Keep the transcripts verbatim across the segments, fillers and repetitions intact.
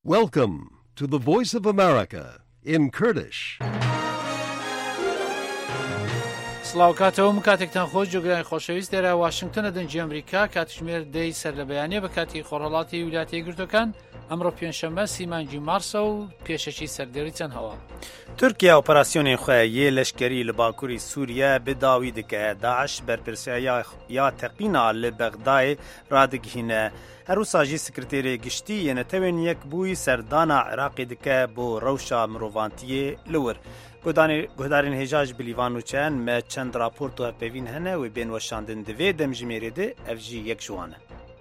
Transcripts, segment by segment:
Welcome to the Voice of America in Kurdish. سلااوکاتەوە کاتێکتان خۆش جۆگرانی خۆشەویست لێرە واشنگتنە دەنجی ئەمریکا کاتژمێر دەی سەر لە بەیانێ بە کاتی خۆڕەڵاتی ویلایەتە یەکگرتووەکان ئەمڕۆ پێنجشەممە سیمانجی مارسە و پێشەکی سەردێڕی چەند هەوا. تورکیا ئۆپەراسیۆنێن خۆی یê leşkerî li Bakurê Sûriye bi dawî dike Daeş berpirsaya ya teqîna li Bexdayê radigihîne. Her wisa jî sekreterê giştî yên netewên yekbûyî serdana Iraqê dike bo rewşa mirovantiyê li wir. Guhdarên hêja ji bilîvan û çend me çend rapor û hevpevîn hene wê bên weşandin di vê demjimêrê de ev jî yek ji wan e.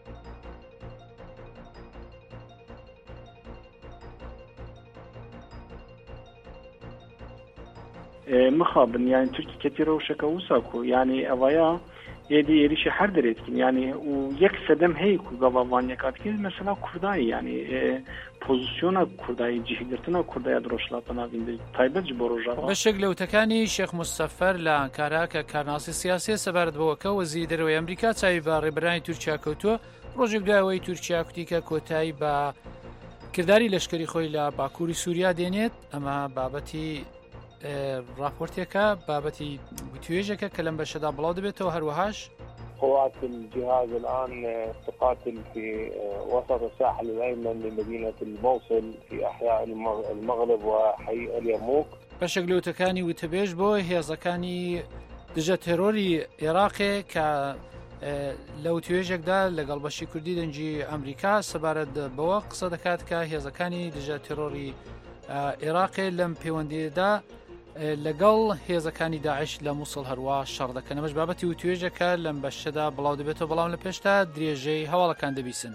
مخابن يعني تركي كثير وشكا وساكو يعني أوايا يدي يريش حر دريتكن يعني ويكسدم هيك وقبضان يكاتكين مثلا كرداي يعني بوزيشنا كرداي جهدرتنا كرداي دروشلاتنا بين تايبت جبروجا بشكل لو تكاني شيخ مصطفر لانكارا ككارناسي سياسي سبارت بوكا وزير دروي امريكا تاي با ريبراني توركيا كوتو بروجيك داوي توركيا كوتيكا كوتاي با كرداري لشكري خوي لا باكوري سوريا دينيت اما بابتي راپۆرتێکە بابەتی توێژێکە کە لەم بەشەدا بڵاو دەبێتەوە هەروەهاش قوات الجهاز الآن تقاتل في وسط الساحل الأيمن لمدينة الموصل في أحياء المغرب وحي اليرموك. بەشێک لەوتەکانی وتەبێژ بۆ هێزەکانی دژە تێرۆری عێراقێ کە لەو توێژێکدا لەگەڵ بەشی کوردی دەنجی ئەمریکا سەبارەت بەوە قسە دەکات کە هێزەکانی دژە تێرۆری عێراقێ لەم پەیوەندیدا لەگەڵ هێزەکانی داعش لە مووسڵ هەروە شەڕ دەکەن. ئەمەش بابەتی و توێژەکە لەم بەشەدا بڵاو دەبێتەوە بەڵام لە پێشتا درێژەی هەواڵەکان دەبیسن.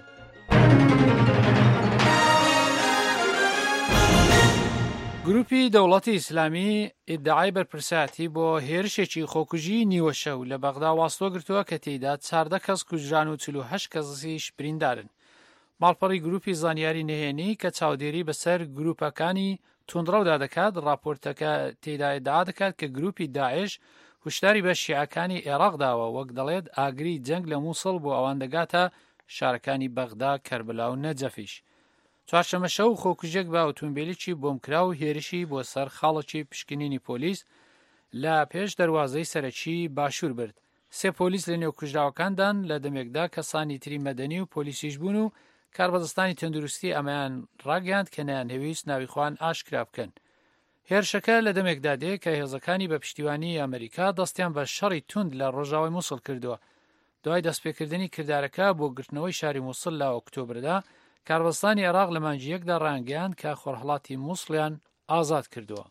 گروپی دەوڵەتی ئیسلامی ئیدعای بەرپرسایەتی بۆ هێرشێکی خۆکوژی نیوەشەو لە بەغدا واستۆ گرتووە کە تێیدا چاردە کەس کوژران و چل و هەشت کەسیش بریندارن. ماڵپەڕی گروپی زانیاری نهێنی کە چاودێری بەسەر گروپەکانی توندڕەودا دەکات راپۆرتەکە تێدا ئیدعا دەکات کە گروپی داعش هوشداری بە شیعەکانی عێراق داوە وەک دەڵێت ئاگری جەنگ لە مووسڵ بۆ ئەوان دەگاتە شارەکانی بەغدا کەربلا و نەجەفیش. چوارشەممە شەو خۆکوژێک بە ئۆتۆمبیلێکی بۆمکرا و هێرشی بۆ سەر خاڵێکی پشکنینی پۆلیس لە پێش دەواازەی سەرەکی باشوور برد. سێ پۆلیس لە نێو کوژراوەکاندان لە دەمێکدا کەسانی تری مەدەنی و پۆلیسیش بوون و کاربەدەستانی تەندروستی ئەمەیان ڕاگەاند کە نەیانهەویست ناوی خوان ئاشکرا بکەن. هێرشەکە لە دەمێکدا دێ کە هێزەکانی بە پشتیوانی ئەمریکا دەستیان بە شەڕی توند لە ڕۆژاوای مووسڵ کردووە. دوای دەستپێکردنی کردارەکە بۆ گرتنەوەی شاری مووسڵ لە ئۆکتۆبردا کاربەدەستانی عێراق لە مانجیەکدا ڕانگەیاند کە خۆرهەڵاتی مووسڵیان ئازاد کردووە.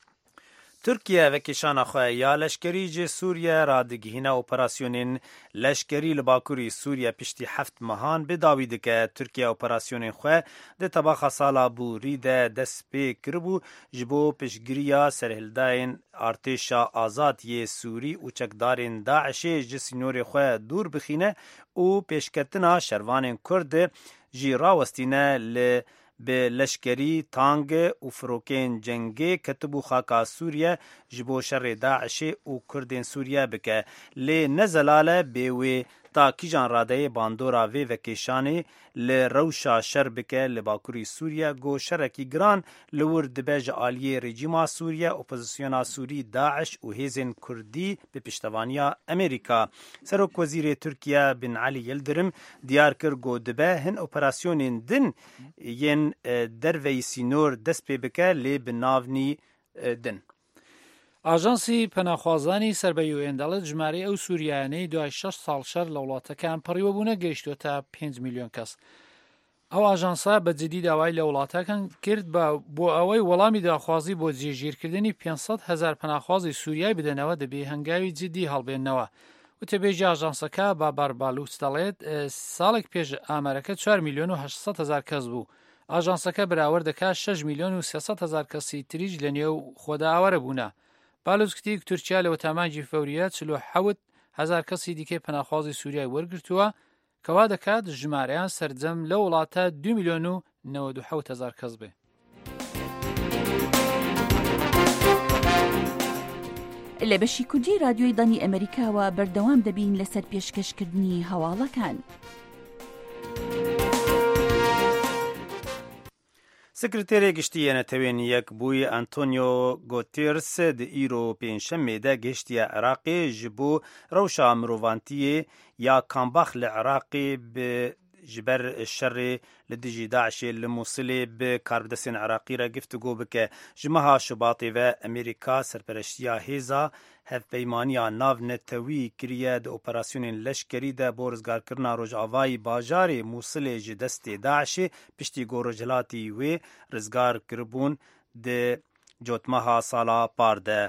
Tirkiye vekişana xwe ya leşkerî ji Sûriye radigihîna operasyonên leşkerî li Bakurê Sûriye piştî heft mehan bi dawî dike. Tirkiye operasyonên xwe di tebaxa sala Bûrî de dest pê kiribû ji bo piştgiriya serhildayên artêşa azad yê Sûrî û çekdarên Daişê ji sînorê xwe dûr bixîne û pêşketina şervanên Kurd jî rawestîne li bi leşkerî tang û firokên cengê ketibû xaka Sûriye ji bo şerê Daişê û Kurdên Sûriye bike. Lê nezelale bê wê ta kîjan radeyê bandora vê vekêşanê li rewşa şer bike li Bakurê Sûriye got şerekî giran li wir dibe ji aliyê rejîma Sûriye, opozisyona Sûrî, Daeş û hêzên Kurdî bi piştevaniya Amerîka. Serokwezîrê Tirkiye Bin Alî Yildirim diyar kir got dibe hin operasyonên din yên derveyî sînor dest pê bike lê bi navnî din. ئاژانسی پەناخوازانی سەربەی یو ئێن دەڵێت ژمارەی ئەو سووریانەی دوای شەش ساڵ شەر لە وڵاتەکان پەڕیوە بوونە گەیشتوۆتە پێنج میلیۆن کەس. ئەو ئاژانسا بەجددی داوای لە وڵاتەکان کرد بۆ ئەوەی وەڵامی داخوازی بۆ جێگیرکردنی پێنجسەد هەزار پەناخوازی سووریای بدەنەوە دەبێ هەنگاوی جددی هەڵبێننەوە. وتەبێژی ئاژانسەکە بابار باالوچ دەڵێت ساڵێک پێش ئامارەکە چوار میلیۆن و هەشت هەزار کەس بوو. ئاژانسەکە بەراورد دەکات شەش میلیۆن و سێسەد هەزار کەسی تریش لە نێو خۆداوەرە بوونە. بالوزکتی تورکیا لە وەتامانجی فەوریە چل و حەوت هەزار کەسی دیکەی پەناخوازی سووریای وەرگرتووە کەوا دەکات ژمارەیان سەرجەم لە وڵاتە دو میلیۆن و نەوەد و حەوت هەزار کەس بێ. لە بەشی کوردی رادیۆی دانی ئەمریکاوە بەردەوام دەبین لەسەر پێشکەشکردنی هەواڵەکان. سکرتێری گشتیە نەتەوێن یەک بووی ئەنتۆنیۆ گۆتێرس دی ئیرۆ پێنجشەممێدا گەشتیە عێراقی ji bo rewşa mirovantiyê ya Kambaq li Iraqê bi ji ber şerê li dijî Daişê li Mosilê bi karbidestên Iraqî re giftugû bike. Ji meha Şubatê ve Amerîka serpereştiya hêza hevpeymaniya nav netewî kiriye di operasyonên leşkerî de bo rizgarkirina Rojavayî bajarê Mosilê ji destê Daişê piştî gorojhilatî wê rizgar kiribûn di cotmeha sala par de.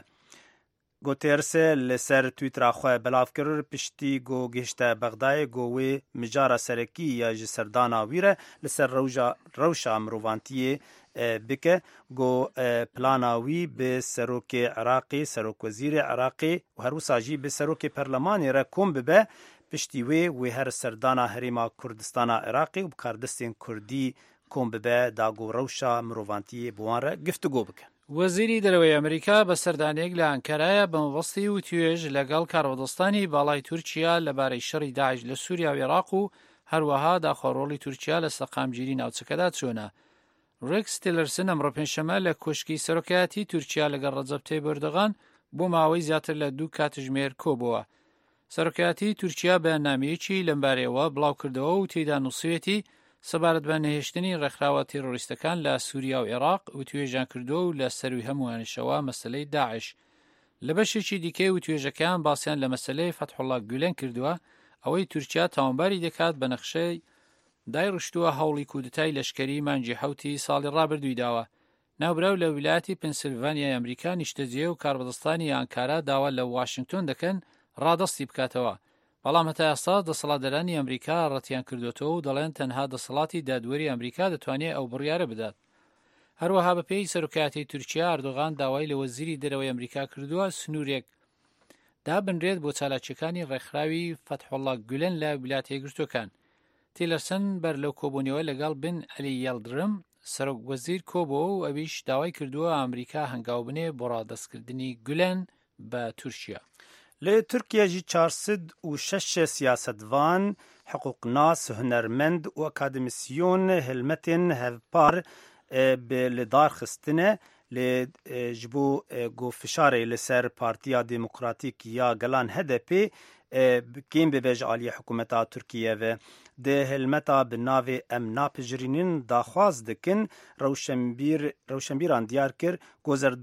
Guterres li ser Twitter'a xwe belav kir piştî got gihişte Bexdayê got wê mijara serekî ya ji serdana wî re li ser rewşa mirovantiyê bike. Got plana wî bi serokê Iraqê, serokwezîrê Iraqê û her wisa jî bi serokê perlemanê re kom bibe. Piştî wê wê her serdana Herêma Kurdistana Iraqê û bi kardestên Kurdî kom bibe da got rewşa mirovantiyê bi wan re giftugû bike. وەزیری دەرەوەی ئەمریکا بە سەردانێک لە ئەنکەرایە بەمەبەستی و توێژ لەگەڵ کارۆدەستانی باڵای تورکیا لەبارەی شەڕی داعش لە سووریا و عێراق و هەروەها داخۆڕۆڵی تورکیا لە سەقامگیری ناوچەکەدا چۆنە. ڕێکس تیلەرسن ئەمڕۆ پێنجشەممە لە کۆشکی سەرۆکایەتی تورکیا لەگەڵ ڕەجەب تەیب ئەردۆغان بۆ ماوەی زیاتر لە دوو کاتژمێر کۆبووە. سەرۆکایەتی تورکیا بەیاننامەیەکی لەمبارەیەوە بڵاو کردەوە و تێیدا نووسوێتی سەبارەت بە نەهێشتنی ڕێکخراوە تێرۆریستەکان لە سووریا و عێراق و توێژیان کردووە و لە سەروی هەمووانشەوە مەسلەی داعش. لە بەشێکی دیکەی و توێژەکان باسییان لە مەسلەی فەتحوڵڵا گولێن کردووە ئەوەی تورکیا تاوانباری دەکات بە نەخشەی دای ڕشتووە هەوڵی کودتای لەشکەری مانجی حوتی ساڵی ڕابردووی داوە. ناوبراو لە ویلایەتی پنسیلڤانیای ئەمریکا نیشتەجێ و کاربەدەستانی ئانکارا داوا لە واشنگتۆن دەکەن ڕادەستی بکاتەوە. بەڵام هەتا ئێستا دەسەڵاتدارانی ئەمریکا ڕەتیان کردوێتەوە و دەڵێن تەنها دەسەڵاتی دادوەری ئەمریکا دەتوانێت ئەو بڕیارە بدات. هەروەها بەپێی سەرۆکایەتی تورکیا ئەردۆغان داوای لە وەزیری دەرەوەی ئەمریکا کردووە سنوورێک دابنرێت بۆ چالاکیەکانی ڕێکخراوی فەتحوڵڵا گولێن لە ویلایەتە یەکگرتووەکان. تیلەرسن بەر لەو کۆبوونەوە لەگەڵ بن عەلی یەڵدرم سەرۆک وەزیر کۆبووە و ئەویش داوای کردووە ئەمریکا هەنگاو بنێ بۆ ڕادەستکردنی گولێن بە تورکیا. لی ترکیه جی چهارصد و شش سیاستوان، حقوقناس، هنرمند و اکادمیسیون هلمتین هفپار به لدار خستنه لی جبو گو فشاره لسر پارتیا دموکراتیک یا گلان هدپی کیم ببیج عالی حکومتا ترکیه و ده هلمتا بناوی ام ناپجرینین داخواز دکن روشنبیر روشنبیران دیار کر گوزر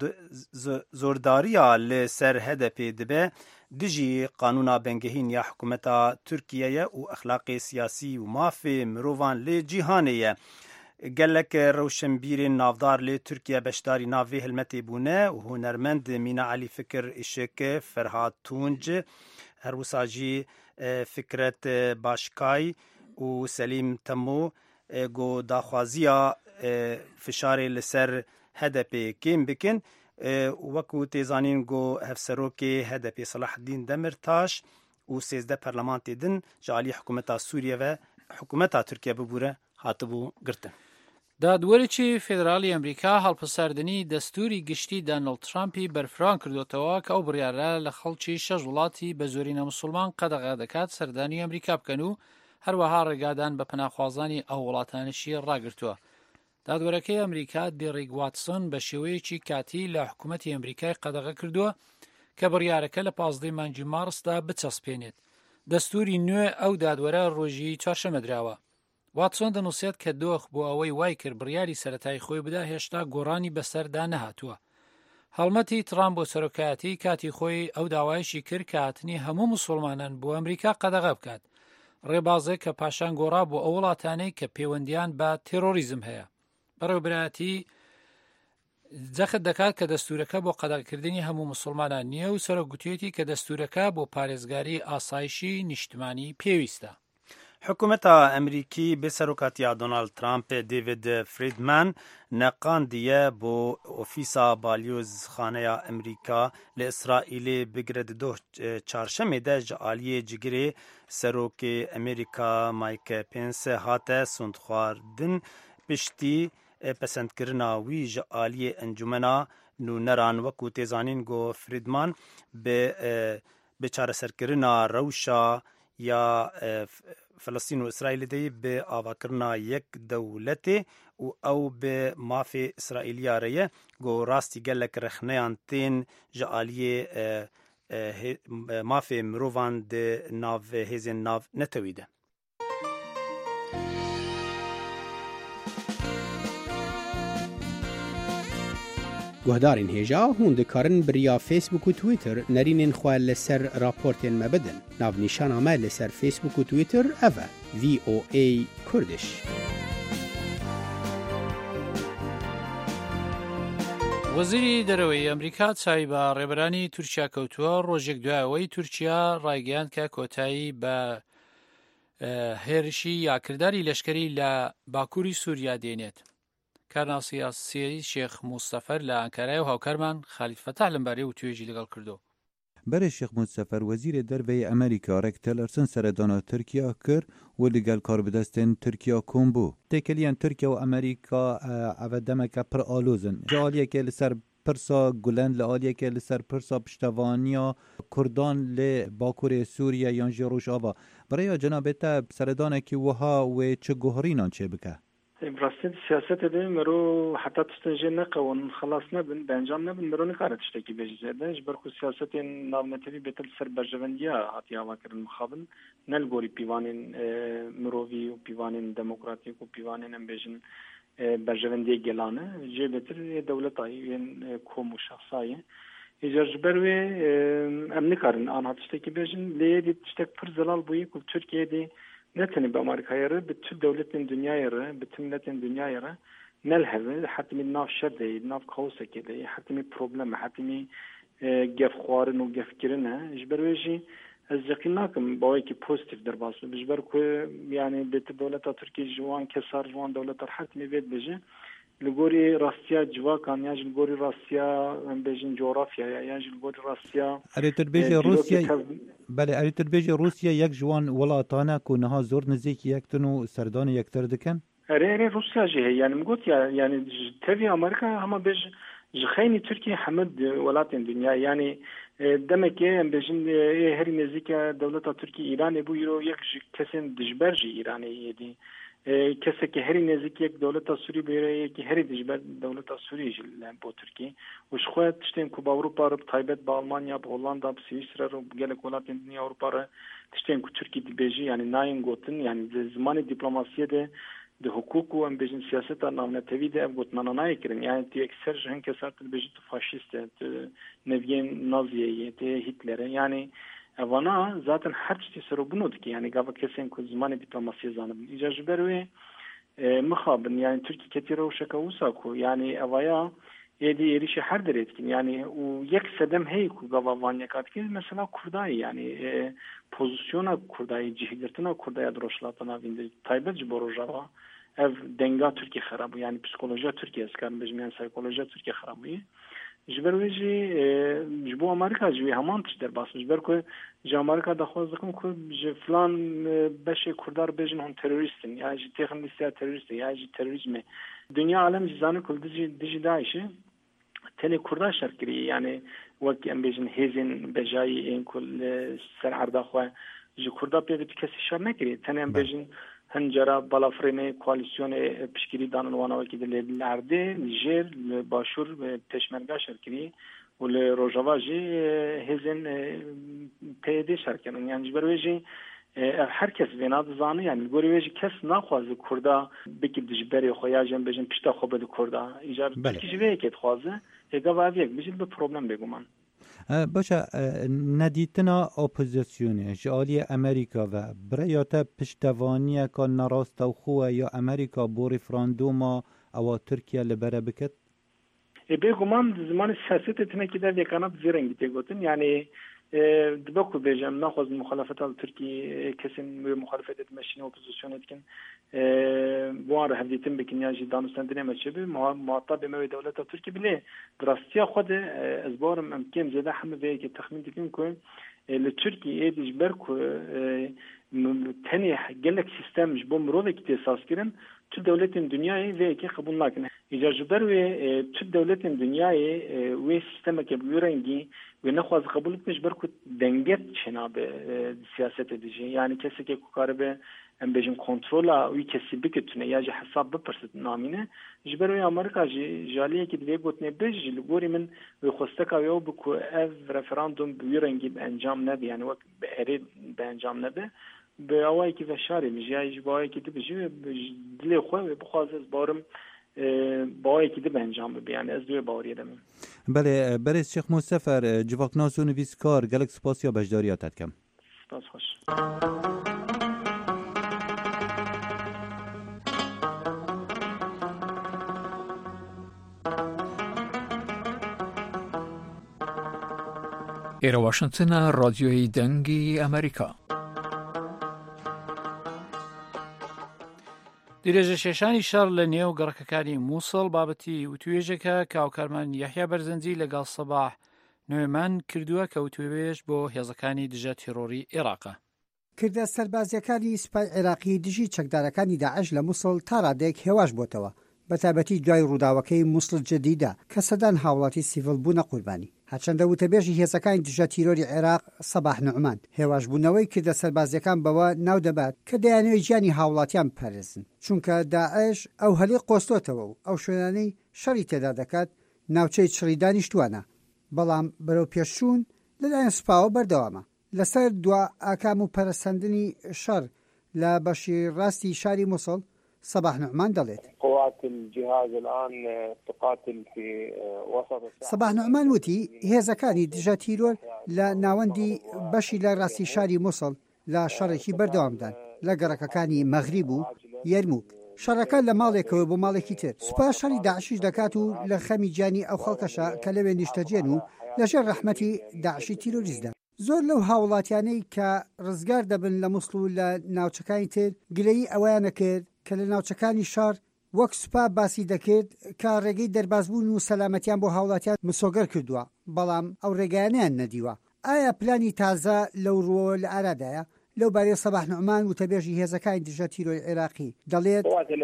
زورداریا لسر هدپی دبه دجی قانونا بنگهین یا حکومتا ترکیه و اخلاق سیاسی و مافی مروان لی جیهانیه. گلک روشنبیر نافدار لی ترکیه بشداری ناوی هلمتی بونه و هنرمند مینا علی فکر اشک فرهاد تونج هر وساجی فکرت باشکای و سلیم تمو گو داخوازیا فشار لسر هدپ کم بکن وکو تیزانین گو هفسروکی هدپ صلاح الدین دمرتاش و سیزده پرلمانتی دن جالی حکومتا سوریه و حکومتا ترکیه ببوره هاتبو گرتن. دادوەرێکی فێدرالی ئەمریکا هەڵپەساردنی دەستوری گشتی دانەڵد ترامپی بەرفران کردوێتەوە کە ئەو بڕیارە لە خەڵکی شەش وڵاتی بە زۆرینە موسڵمان قەدەغا دەکات سەردانی ئەمریکا بکەن و هەروەها ڕێگادان بە پەناخوازانی ئەو وڵاتانشی ڕاگرتووە. دادوەرەکەی ئەمریکا دیڕیگ واتسۆن بە شێوەیەکی کاتی لە حکوومەتی ئەمریکای قەدەغا کردووە کە بڕیارەکە لە پازدەی مانگی مارسدا بچەسپێنێت. دەستوری نوێ ئەو دادوەرە ڕۆژی چوارشەمە درراوە. واتسۆن دەنووسێت کە دۆخ بۆ ئەوەی وای کرد بڕیاری سەرەتای خۆی بدا هێشتا گۆڕانی بەسەردا نەهاتووە. هەڵمەتی ترامپ بۆ سەرۆکایەتی کاتی خۆی ئەو داوایشی کرد کە هاتنی هەموو موسڵمانان بۆ ئەمریکا قەدەغا بکات، ڕێبازێک کە پاشان گۆڕا بۆ ئەو وڵاتانەی کە پەیوەندیان بە تێرۆریزم هەیە. بەڕێوەبرایەتی جەخت دەکات کە دەستورەکە بۆ قەدەغاکردنی هەموو موسڵمانان نییە و سەرۆکگوتوێتی کە دەستورەکە بۆ پارێزگاری ئاسایشی نیشتمانی پێویستە. حکومتا امریکی به سروکاتیا دونالد ترامپ دیوید فریدمن نقاندیه بو اوفیسا بالیوز خانه امریکا لاسرائیل بگرد دو چارشمه ده جعالی جگری سروک امریکا مایک پنس هاته سندخواردن پشتی پسندکرنا وی جعالی انجمنا نونران وکو تیزانین گو فریدمان به به چارەسەرکردنا روشا یا فلسطین و اسرائیل دی به آواکرنا یک دولت و او به مافی اسرائیلیا ریه گو راستی گلک رخنیان تین جعالی مافی مروان ده ناو هزین ناو نتویده. گهدارین هیجا هون دکارن بریا فیسبوک و تویتر نرینین خواه لسر راپورتین مبدن. ناو نیشان آمه لسر فیسبوک و تویتر اوه وی او ای کردش. وەزیری دەرەوەی ئەمریکا چاوی بە ڕێبەرانی تورکیا کەوتووە ڕۆژێک دوایەوەی تورکیا ڕایگەیاند کە کۆتایی بە هێرشی یاکرداری لەشکری لە باکووری سووریا دێنێت. کارناسیە سیری شێخ موستەفەر لە ئەنکارای و هاوکارمان خالید فەتاح لەمبارەی و توێژی لەگەڵ کردو. بەرە شێخ موستەفەر وەزیرێ دەربەی ئەمریکا ڕێک تەلەرسن سەردانا تورکیا کرد و لەگەڵ کاربدەستێن تورکیا کۆم بوو. تێکەلیان تورکیا و ئەمریکا ئەوە دەمەکە پڕ ئالۆزن. جاڵیەکێ لەسەر پرسا گولەن لە ئالیەکێ لەسەر پرسا پشتەوانیا کوردان لێ باکوورێ سووریا یان ژێ ڕۆژئاوا. بەڕێیا جەنابێتە سەردانێکی وها وێ چ گوهڕینان چێ بکە؟ براستین سیاست ده مرو حتی تستنجه نقون خلاص نبن بانجام نبن مرو نکاره تشتکی بجزده جبر خو سیاست نامنتوی بتل سر برجوندیا هاتی آوا کرن مخابن نلگوری پیوانین مرووی و پیوانین دموکراتیک و پیوانین ام بیجن برجوندی گلانه جه بتر دولتایی کوم و شخصایی اجار جبروی ام نکارن آنها تشتکی بجن لیدی تشتک پر زلال بویی که ترکیه دی نتني بأمريكا يرى بتشد دولتين دنيا يرى بتملتين دنيا يرى نلهذا حتى من ناف شدة ناف خوصة كده حتى من بروبلم حتى من جف خوارن وجف كرنا إجبر ويجي الزقيناكم بوايكي بوزيتيف درباس بجبر كو يعني بت دولة تركيا جوان كسر جوان دولة حتى من بيت بيجي لغوري روسيا جوا كان ياج لغوري روسيا بيجن جغرافيا ياج لغوري روسيا اريد بيجي روسيا بله اريد بيجي روسيا يك جوان ولاطانا كونها زور نزيك يكتنو سردان يكتر دكن اري اري روسيا جي يعني مقلت يعني تبي امريكا هم بيج جخيني تركيا حمد ولاتين دنيا يعني دمك بيجن هري نزيك دولة تركيا ايران بو يرو يك كسن دجبرجي ايراني يدي کسی که هری نزدیک یک دولت سوری بیره که هری دجبر دولت سوری جل با ترکیه وش خواهد تشتیم که با اروپا رو تایبت با آلمانیا با هولندا با سوئیسرا رو گلک ولات دنیا اروپا رو تشتیم که ترکی دی بیجی یعنی ناین گوتن یعنی زمان دیپلماسیه ده ده حقوق و ام بیجن سیاست نامنه توی ده ام گوتن نای کردن یعنی تی اکثر جهان کسر تل بیجی تو فاشیسته تو نوین نازیه تی هیتلره یعنی وانا zaten her çeşit soru bunu ki yani gava kesin ku zamanı diplomasiye zanım icazı berwe mukhabın yani Türkiye ketire o şaka usa ku yani avaya yedi erişi her deretkin yani o yek sedem hey ku gava vanya katki mesela Kurdayı yani e, pozisyona Kurdayı cihirtına Kurdaya droşlatına vindi taybet borojava ev denga Türkiye xarabı yani psikoloji Türkiye skar bejmeyen psikoloji Türkiye xarabı جبر ویجی جبو امریکا جوی همان تش در باس جبر کو ج امریکا دخواست کم کو ج فلان بشه کردار بجن هم تروریستن یا ج تخمیسیا تروریست یا ج تروریسم دنیا عالم جزانه کل دیجی دیجی داعشه تنی کردار شرکری یعنی وقتی ام بجن هزین بجای این کل سر عرضه خو ج کردار به کسی شر نکری تنی ام بجن هنجرا بالافرینه کوalisyون پشکری دانن وانا وکی دل لرده نیجر باشور پشمرگا شرکری ول روجاواجی هزن پیدی شرکنن یعنی جبرویجی هر کس ویناد زانه یعنی گوریویجی کس نخوازه کردا بکی دجبری خویاجم بجن پشتا خوب د کردا ایجار کی جوی کی خوازه اگه واویک بجن به پروبلم بگومان باشه ندیتنا اپوزیسیونه جالی امریکا و برایاتا پشتوانیه که نراست و خواه یا امریکا بو ریفراندوما او ترکیه لبره بکت؟ بگومان زمان سیاست اتنه که در یکانات زیرنگی تگوتن یعنی دبکو بیجم نخواست مخالفت ال ترکیه کسی مخالفت اتمشین اپوزیسیون اتکن بوار هفدیتن بکن یا جی دانستندنه مچبه معطب موی دولت ترکیه بله دراستی خود ازبارم امکن زده همه به که تخمین دکن که لترکیه ایدیش برکو تنی گلک سیستم جبو مروه که تاساس کرن تو دولتین دنیای و که قبول نکنه اجازه بر و تو دولتین دنیای و سیستم که بیرنگی و نخواست قبول کنش بر کو دنگت چنا به سیاست دیجی یعنی کسی که کار به ام بيجم كنترولا وي كسي بكتونه ياجي حساب ببرست نامينه جبروا امريكا جي جاليه كي دبي قوتني بيج لغوري من ويخستك يو بكو اف ريفراندوم بيرنجي بانجام نبي يعني وقت باريد بانجام نبي بأواي كيف شاري مجاي بأواي كده بجي بجلي خوي بخازز بارم بأواي كده بانجام بي يعني ازدوی باوری دم. بله برای شیخ مصطفی جواب ناس و نویسکار گلک سپاس یا بجداریاتت کم. سپاس خوش. ئێرە واشنگتنە ڕادیۆی دەنگی ئەمریکا. دیرێژە شێشانی شەڕ لە نێو گەڕەکەکانی مووسڵ بابەتی وتوێژێکە کاوکارمان یەحیا بەرزەنجی لەگەڵ سەباح نوێمان کردووە کە وتوێژ بۆ هێزەکانی دژە تیرۆری عێراقە. کردە سەربازیەکانی سوپای عێراقی دژی چەکدارەکانی داعش لە مووسڵ تا ڕادێک هێواش بۆتەوە بەتابەتی دوای ڕووداوەکەی مووسڵ جەدیدا کە سەدان هاوڵاتی سیڤڵ بوونە قوربانی. هەرچەندە وتەبێژی هێزەکانی دژە تیرۆری عێراق سەباح نوعمان هێواشبوونەوەی کردە سەربازیەکان بەوە ناو دەبات کە دەیانەوێت ژیانی هاوڵاتیان بپارێزن چونکە داعش ئەو هەلێ قۆستۆتەوە و ئەو شوێنانەی شەڕی تێدا دەکات ناوچەی چڕی دانیشتوانە بەڵام بەرەو پێشچوون لەلایەن سوپاوە بەردەوامە لەسەر دوا ئاکام و پەرەسەندنی شەڕ لە بەشی ڕاستی شاری مووسڵ صباح نعمان دەڵێت صباح نعمان وتی هێزەکانی دژە تیرۆر لە ناوەندی بەشی لە ڕاستی شاری مووسڵ لە شەڕێکی بەردەوامدان لە گەڕەکەکانی مەغریب و یەرموک شەڕەکە لە ماڵێکەوە بۆ ماڵێکی تر سوپا شەڕی داعشیش دەکات و لە خەمی گیانی ئەو خەڵکەشە کە لەوێ نیشتەجێن و لەژێر ڕەحمەتی داعشی تیرۆریزدا زۆر لەو هاوڵاتیانەی کە ڕزگار دەبن لە مووسڵ و لە ناوچەکانی تر گلەیی ئەویانە کرد کە لە ناوچەکانی شار وەک سوپا باسی دەکرد کە ڕێگەی دەربازبوون و سەلامەتیان بۆ هاوڵاتیان مسۆگەر کردووە بەڵام ئەو ڕێگایانیان نەدیوە ئایا پلانی تازە لەو ڕۆ لە ئارادایە لەو بارەی صباح نعمان و تەبێژی هێزەکانی دژە تیرۆری عێراقی دەڵێت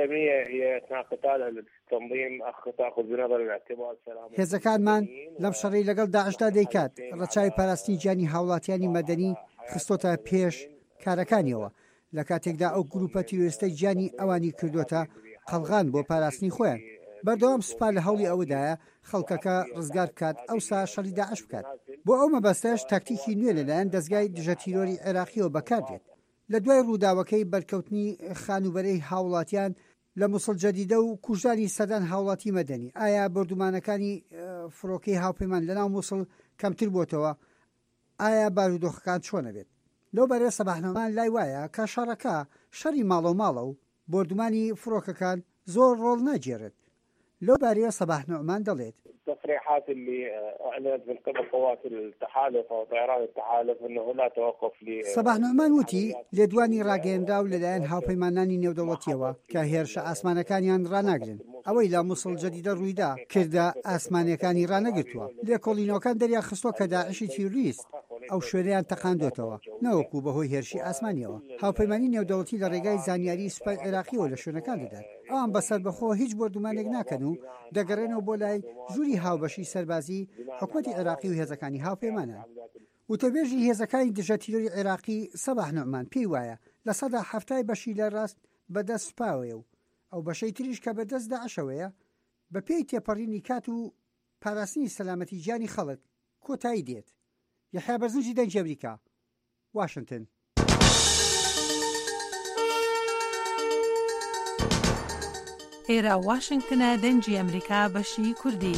هێزەکانمان لەم شەڕی لەگەڵ داعشدا دەیکات ڕەچاوی پاراستنی گیانی هاوڵاتیانی مەدەنی خستۆتە پێش کارەکانیەوە لە کاتێکدا ئەو گروپە تیرۆریستەی گیانی ئەوانی کردوتە قەڵغان بۆ پاراستنی خۆیان بەردەوام سوپا لە هەوڵی ئەوەدایە خەڵکەکە ڕزگار بکات ئەوسا شەڕی داعش بکات بۆ ئەو مەبەستەش تاکتیکی نوێ لەلایەن دەستگای دژە تیرۆری عێراقیەوە بەکاردێت لە دوای ڕووداوەکەی بەرکەوتنی خانوبەرەی هاوڵاتیان لە مووسڵ جەدیدە و کوژانی سەدان هاوڵاتی مەدەنی ئایا بردومانەکانی فڕۆکەی هاوپەیمان لەناو مووسڵ کەمتر بۆتەوە ئایا بارودۆخەکان چۆنە بێت لەو بەرێ سەباحنەمان لای وایە کە شەڕەکە شەڕی ماڵە و ماڵە و بردومانی فڕۆکەکان زۆر ڕۆڵ ناگێڕێت لەو بارەیە صباح نعمان دەڵێت التصريحات اللي أعلنت من قبل قوات التحالف أو طيران التحالف أنه لا توقف ل صباح نعمان وتی لێدوانی ڕاگەیەنرا و لەلایەن هاوپەیمانانی نێودەوڵەتیەوە کە هێرشە ئاسمانەکانیان ڕاناگرن ئەوەی لە مووسڵ جەدیدە ڕوویدا کردە ئاسمانەکانی ڕانەگرتووە لێکۆڵینەوەکان دەریا خستۆ کە داعشی تیروریست ئەو شوێنیان تەقاندۆتەوە نەوەکو بەهۆی هێرشی ئاسمانیەوە هاوپەیمانی نێودەوڵەتی لە ڕێگای زانیاری سوپای عێراقیەوە لە شوێنەکان دەدات ئەوان بەسەر بەخۆ هیچ بردومانێک ناکەن و دەگەڕێنەوە بۆ لای ژووری هاوبەشی سەربازی حکوومەتی عێراقی و هێزەکانی هاوپەیمانە وتەبێژی هێزەکانی دژە تیرۆری عێراقی صباح نعمان پێی وایە لە سەدا هەفتای بەشی لە ڕاست بەدەست سوپاوەیە و ئەو بەشەی تریش کە بەدەست داعشەوەیە بە پێی تێپەڕینی کات و پاراستنی سەلامەتی گیانی خەڵک کۆتایی دێت یەحیا بەرزنجی دەنگی ئەمریکا واشنگتن ئێرە واشنگتنە دەنگی ئەمریکا بەشی کوردی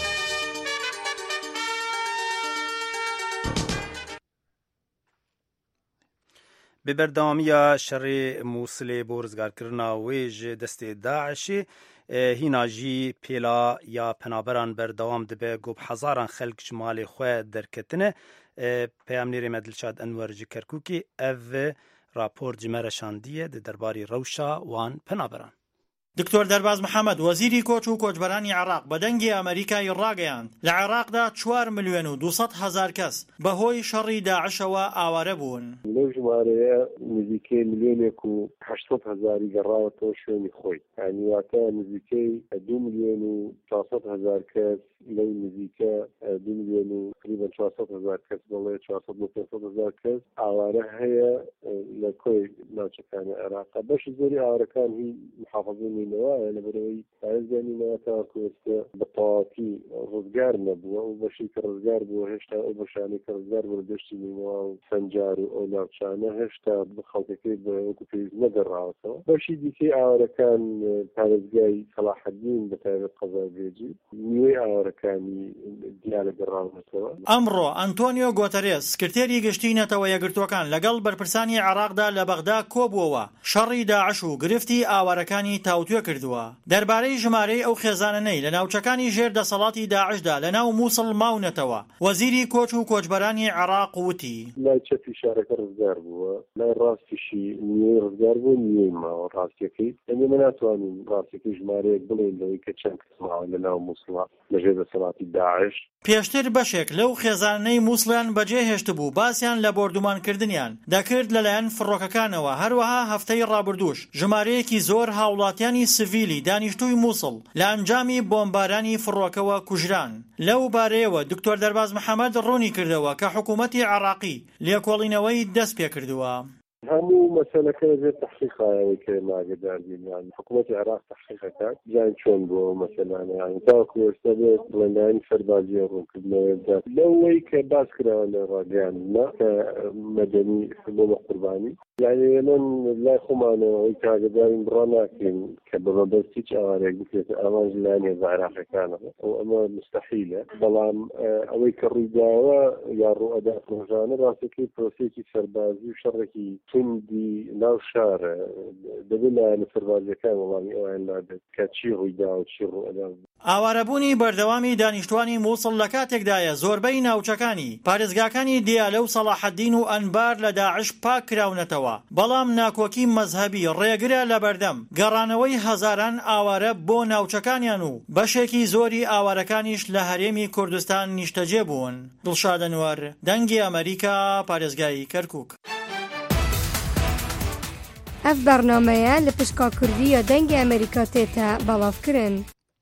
ببەردەوامیە شەڕێ مووسڵێ بۆ ڕزگارکردنا وێژ دەستێ داعشێ هیناژی پێلا یا پەنابەران بەردەوام دەبێ گۆب حەزاران خەلک ji malê xwe derketine peyamnêrê me Dilşad Enwer ji Kerkûkê ev rapor ji me reşandiye di derbarê rewşa wan penaberan. دکتۆر دەرباز محەممەد وەزیری کۆچ و کۆچبەرانی عێراق بە دەنگی ئەمریکای ڕاگەیاند لە عێراقدا چوار ملیۆن و دووسەد هەزار کەس بەهۆی شەڕی داعشەوە ئاوارە بوون لەو ژمارەیە نزیکەی ملیۆنێک و هەشتاد هەزاری گەڕاوەتەوە شوێنی خۆی یعنی واتە نزیکەی دوو ملیۆن و چوارسەد هەزار کەس لەو نزیکە دوو ملیۆن و تقریبا چوارسەد هەزار کەس بەڵێ چوارسەد و پێنجسەد هەزار کەس ئاوارە هەیە لە کۆی ناوچەکانی عێراق بەشی زۆری ئاوارەکان هی محافظینەوەیە لەبەرەوەی پارێزگانینەوە تاکو ئێستا بە تەواوی ڕزگار نەبووە و بەشی کە ڕزگار بووە هێشتا ئەو بەشانەی کە ڕزگار بووە دەشتی نینەوە و سەنجار و ئەو ناوچانە هێشتا خەڵکەکەی بە وەکو پێویست نەگەڕاوەتەوە. بەشی دیکەی ئاوارەکان پارێزگای سەلاحەدین بە تایبەت قەزاوێجی نیوەی ئاوارەکانی دیارە گەڕاونەتەوە. ئەمڕۆ ئەنتۆنیۆ گۆتەرێس سکرتێری گشتی نەتەوە یەکگرتوەکان لەگەڵ بەرپرسانی عێراقدا لە بەغدا کۆبووەوە شەڕی داعش و گرفتی ئاوارەکانی تاوتوێ کردووە. دەربارەی ژمارەی ئەو خێزانانەی لە ناوچەکانی ژێر دەسەڵاتی داعشدا لە ناو مووسڵ ماونەتەوە وەزیری کۆچ و کۆچبەرانی عێراق وتی لای چەپی شارەکە ڕزگار بووە، لای ڕاستیشی نیوەی ڕزگار بوو نیوەی ماوە ڕاستیەکەی ئەمە ناتوانین ڕاستیەکەی ژمارەیەک بڵێن لەوەی کە چەند کەس ماوە لە ناو مووسڵە لە ژێر دەسەڵاتی داعش. پێشتر بەشێک لەو خێزانەی مووسڵیان بەجێ هێشت بوو باسییان لە بۆردومانکردنیان دەکرد لەلایەن فڕۆکەکانەوە. هەروەها هەفتەی ڕابردووش ژمارەیەکی زۆر هاوڵاتیانی سڤیلی دانیشتووی مووسڵ لە ئەنجامی بۆمبارانی فڕۆکەوە کوژران. لەو بارەیەوە دکتۆر دەرباز محەممەد ڕوونی کردەوە کە حکوومەتی عێراقی لێکۆڵینەوەی دەست پێ کردووە. هەموو مەسەلەکە لەژێر تەحقیقایەوەی کە ناگەداربین یان حکوومەتی عێراق تەحقیقەکات جان چۆن بۆ مەسەلانە یان تاوەکو ئێستا بێت بڵێندانی سەربازیە ڕوونکردنەوەی بدات لەوەی کە باس کراوە لە ڕاگەیاندنا کە مەدەنی بۆ قوربانی یعنی ئێمە لای خۆمانەوەی کاگەدارین بڕا ناکەین کە بەبەست هیچ ئاوارێک بکرێت ئامانج لایەن هێزە عێراقیەکانەوە و ئەمە مستەحیلە. بەڵام ئەوەی کە ڕوویداوە یا ڕوئەدا ڕۆژانە ڕاستەکەی پرۆسێکی سەربازی و شەڕێکی توندی ناو شارە دەبێت لایەنە سەربازیەکان وەڵامی ئەویان نادێت کە چی ڕوویدا و چی ڕوئەدا. ئاوارەبوونی بەردەوامی دانیشتوانی مووسڵ لە کاتێکدایە زۆربەی ناوچەکانی پارێزگاکانی دیالە و سەلاحەدین و ئەنبار لە داعش پاک کراونەتەوە. بەڵام ناکۆکی مەزهەبی ڕێگرە لە بەردەم گەڕانەوەی هەزاران ئاوارە بۆ ناوچەکانیان و بەشێکی زۆری ئاوارەکانیش لە هەرێمی کوردستان نیشتەجێ بوون. دڵشاد ئەنوەر، دەنگی ئەمریکا، پارێزگای کەرکووک. ئەف بەرنامەیە لە پشکا کوردیە دەنگی ئەمریکا تێتە بەڵاوکردن.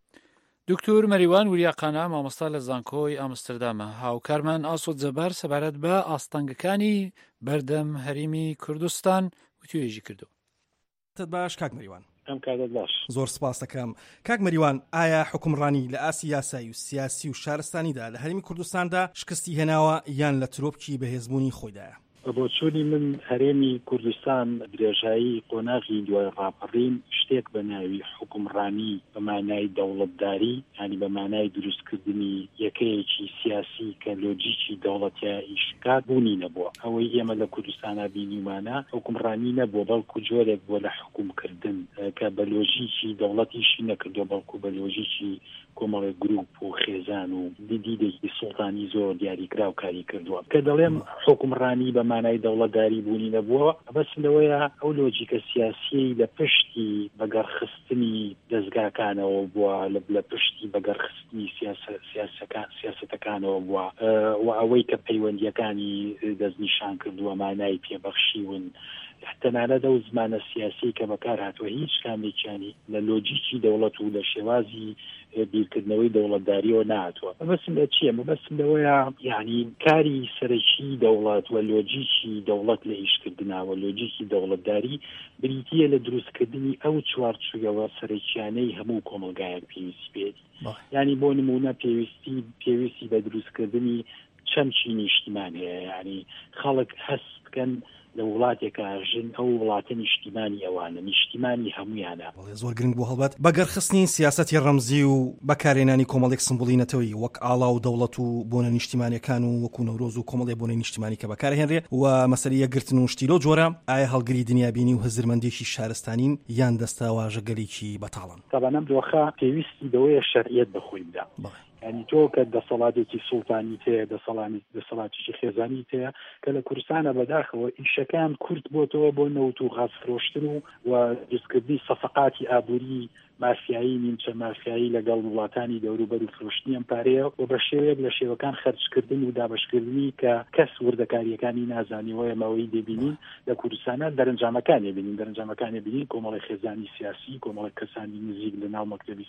دکتور مەریوان وریاقانە مامۆستا لە زانکۆی ئامستردامە هاوکارمان ئاسۆد جەبار سەبارەت بە ئاستەنگەکانی بەردەم هەرێمی کوردستان وتوێژی کردو. تت باش کاک مەریوان. ئەم کاتت باش. زۆر سپاس دەکەم. کاک مەریوان، ئایا حکومڕانی لە ئاسی یاسایی و سیاسی و شارستانیدا لە هەرێمی کوردستاندا شکستی هێناوە یان لە ترۆپکی بەهێزبوونی خۆیدایە؟ بۆ چوونی من هەرێمی کوردستان درێژایی قۆناغی دوای ڕاپەڕین شتێک بە ناوی حکومڕانی بە مانای دەوڵەتداری ینی بە مانای دروستکردنی یەکەیەکی سیاسی کە لۆجیکی دەوڵەتیایی شکات بوونی نەبووە. ئەوەی ئێمە لە کوردستانە بینیمانە حکومڕانی نەبووە بەڵکو جۆرێک بۆ لە حکومکردن کە بە لۆژیکی دەوڵەتیشی نەکردو بەڵکو بە لۆژیکی کۆمەڵێک گروپ و خێزان و دیدێکی سوڵتانی زۆر دیاریکرا و کاری کردووە. کە دەڵێم حکومڕانی بە مانای دەوڵەتداری بوونی نەبووە بەس لەوەیە ئەو لۆجیکە سیاسی لە پشتی بەگەڕخستنی دەستگاکانەوە بووە لە پشتی بەگەڕخستنی سیاسەتەکانەوە بووە و ئەوەی کە پەیوەندیەکانی دەستنیشان کردووە مانای پێبەخشیون تەنانەت ئەو زمانە سیاسی کە بەکار هاتووە هیچ کامێکیانی لە لۆجیکی دەوڵەت و لە شێوازی بیرکردنەوەی دەوڵەتداریەوە نهاتووە. مەبەستم لە چییە؟ مەبەستم لەوەیە یعنی کاری سەرەکی دەوڵەت و لۆجیکی دەوڵەت لە ئیشکردنەوە لۆجیکی دەوڵەتداری بریتیە لە دروستکردنی ئەو چوارچوویەوە سەرەکیانەی هەموو کۆمەلگایەک پێویستی بێت. یعنی بۆ نمونە پێویستی پێویستی بە دروستکردنی چەند چی نیشتیمان هەیە. یعنی خەڵک هەست بکەن لە وڵاتێکە ژن ئەو وڵاتە نیشتیمانی ئەوانە نیشتیمانی هەمویانە. زۆر گرنگ بوو هەڵبەت بەگەرخستنی سیاسەتی ڕەمزی و بەکارێنانی کۆمەڵێک سمبوڵینەتەوەی وەک ئاڵا و دەوڵەت و بۆنە نیشتیمانیەکان و وەکو نەورۆز و کۆمەڵێک بۆنە نیشتیمانی کە بەکارهێنرێ و مەسەلەی یەکگرتن و شتیلۆ جۆرە ئایا هەڵگری دنیابینی و هەزرمەندێکی شارستانین یان دەستە واژەگەلێکی بەتاڵن؟ تەبانەم دۆخە پێویستی بەوەیە شەرعیەت بەخۆی بدا. ینی تۆ کە دەسەڵاتێکی سوڵتانی تەیە دەسەڵاتێکی خێزانی تەیە کە لە کوردستانە بەداخەوە ئیشەکان کورت بۆتەوە بۆ نەوت و غاز فرۆشتن و و دروستکردنی سەفقاتی ئابووری مافیایی نیمچە مافیایی لەگەڵ وڵاتانی دەوروبەر و فرۆشتنی ئەم پارەیە و بە شێوەیەک لە شێوەکان خەرجکردن و دابەشکردنی کە کەس وردەکاریەکانی نازانیوە ئێمەوەی دەبینین لە کوردستانە دەرەنجامەکانی بینین دەرەنجامەکانی بینین کۆمەڵی خێزانی سیاسی کۆمەڵی کەسانی نزیک لە ناو مەکتەبی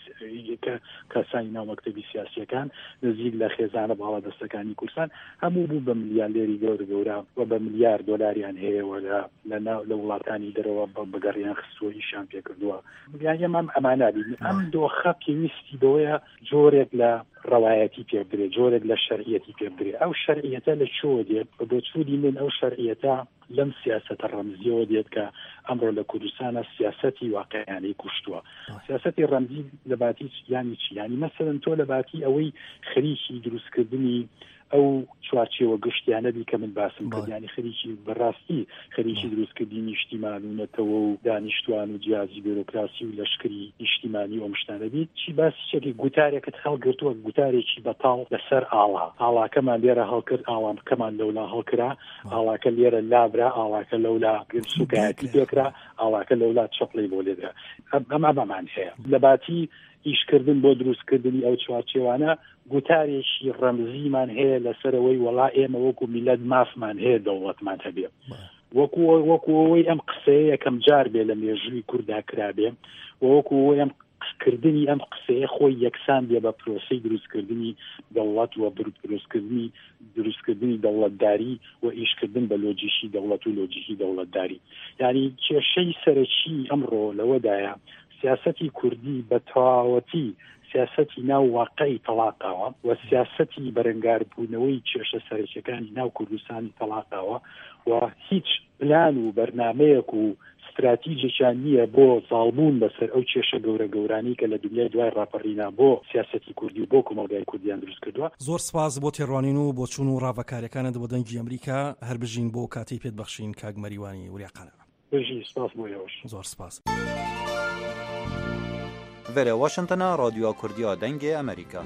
کەسانی ناو مەکتەبی سیاسیەکان نزیک لە خێزانە باڵا دەستەکانی کوردستان هەموو بوو بە ملیاردێری گەورە گەورە و بە ملیارد دۆلاریان هەیەوە لە لە وڵاتانی دەرەوە بەگەڕیان خستووە ئیشان پێ کردووە یان ئەم ئەمانە بین ئەم دۆخە پێویستی بەوەیە جۆرێک لە ڕەوایەتی پێ بدرێت جۆرێک لە شەرعیەتی پێ بدرێت ئەو شەرعیەتە لە چۆ دێت بە بۆچوودی من ئەو شەرعیەتە لەم سیاسەتە ڕەمزیەوە دێت کە ئەمڕۆ لە کوردستانە سیاسەتی واقعیانەی کوشتووە سیاسەتی ڕەمزی لە باتی یانی چی یانی مەسەڵەن تۆ لە باتی ئەوەی خەریکی دروستکردنی ئەو چوارچێوە گشتیانەبی کە من باسم کرد ینی خەریکی بەڕاستی خەریکی دروستکردی نیشتیمانونەتەوە و دانیشتوان و جیازی بیرۆکراسی و لەشکری نیشتیمانی و مشتانەبی چی باسی چێکی گوتارێکت هەڵگرتووە گوتارێکی بەتاڵ لەسەر ئاڵا ئاڵاکەمان لێرە هەڵکرد ئاڵانکەمان لەولا هەڵکرا ئاڵاکە لێرە لابرا ئاڵاکە لەولا سوکایەتی پێکرا ئاڵاکە لەولا چەپڵی بۆ لێدرا ئەمە بەمان هەیە لە باتی ئیشکردن بۆ دروستکردنی ئەو چوارچێوانە گوتارێکی ڕەمزیمان هەیە لەسەرەوەی وەڵا ئێمە وەکو میلەت مافمان هەیە دەوڵەتمان هەبێ وەکو وەکوەوەی ئەم قسەیە یەکەم جار بێ لە مێژووی کووردا کرابێ وەکوەوەی ئەم کردنی ئەم قسەیە خۆی یەکسان بێ بە پرۆسەی دروستکردنی دەوڵەت و دروستکردنی دروستکردنی دەوڵەتداری و ئیشکردن بە لۆجیشی دەوڵەت و لۆجیکی دەوڵەتداری یعنی کێشەی سەرەکی ئەمڕۆ لەوەدایە سیاسەتی کوردی بە تەواوەتی سیاسەتی ناو واقعی تەلاقاوە و سیاسەتی بەرەنگاربوونەوەی کێشە سەرەکیەکانی ناو کوردستانی تەلاقاوە و هیچ پلان و بەرنامەیەک و استراتیجێکیان نییە بۆ زاڵبوون بەسەر ئەو کێشە گەورە گەورانی کە لە دنیای دوای ڕاپەڕینا بۆ سیاسەتی کوردی و بۆ کۆمەلگای کوردیان دروست کردووە. زۆر سپاس بۆ تێڕوانین و بۆ چوون و ڕاوەکاریەکانت بۆ دەنگی ئەمریکا هەر بژین بۆ کاتی پێت بەخشین کاک مەریوانی وریاقانە. بژی سپاس بۆ ئێوەش. زۆر سپاس. وەرە واشنگتنە رادیۆ کوردیا دەنگی ئەمریکا.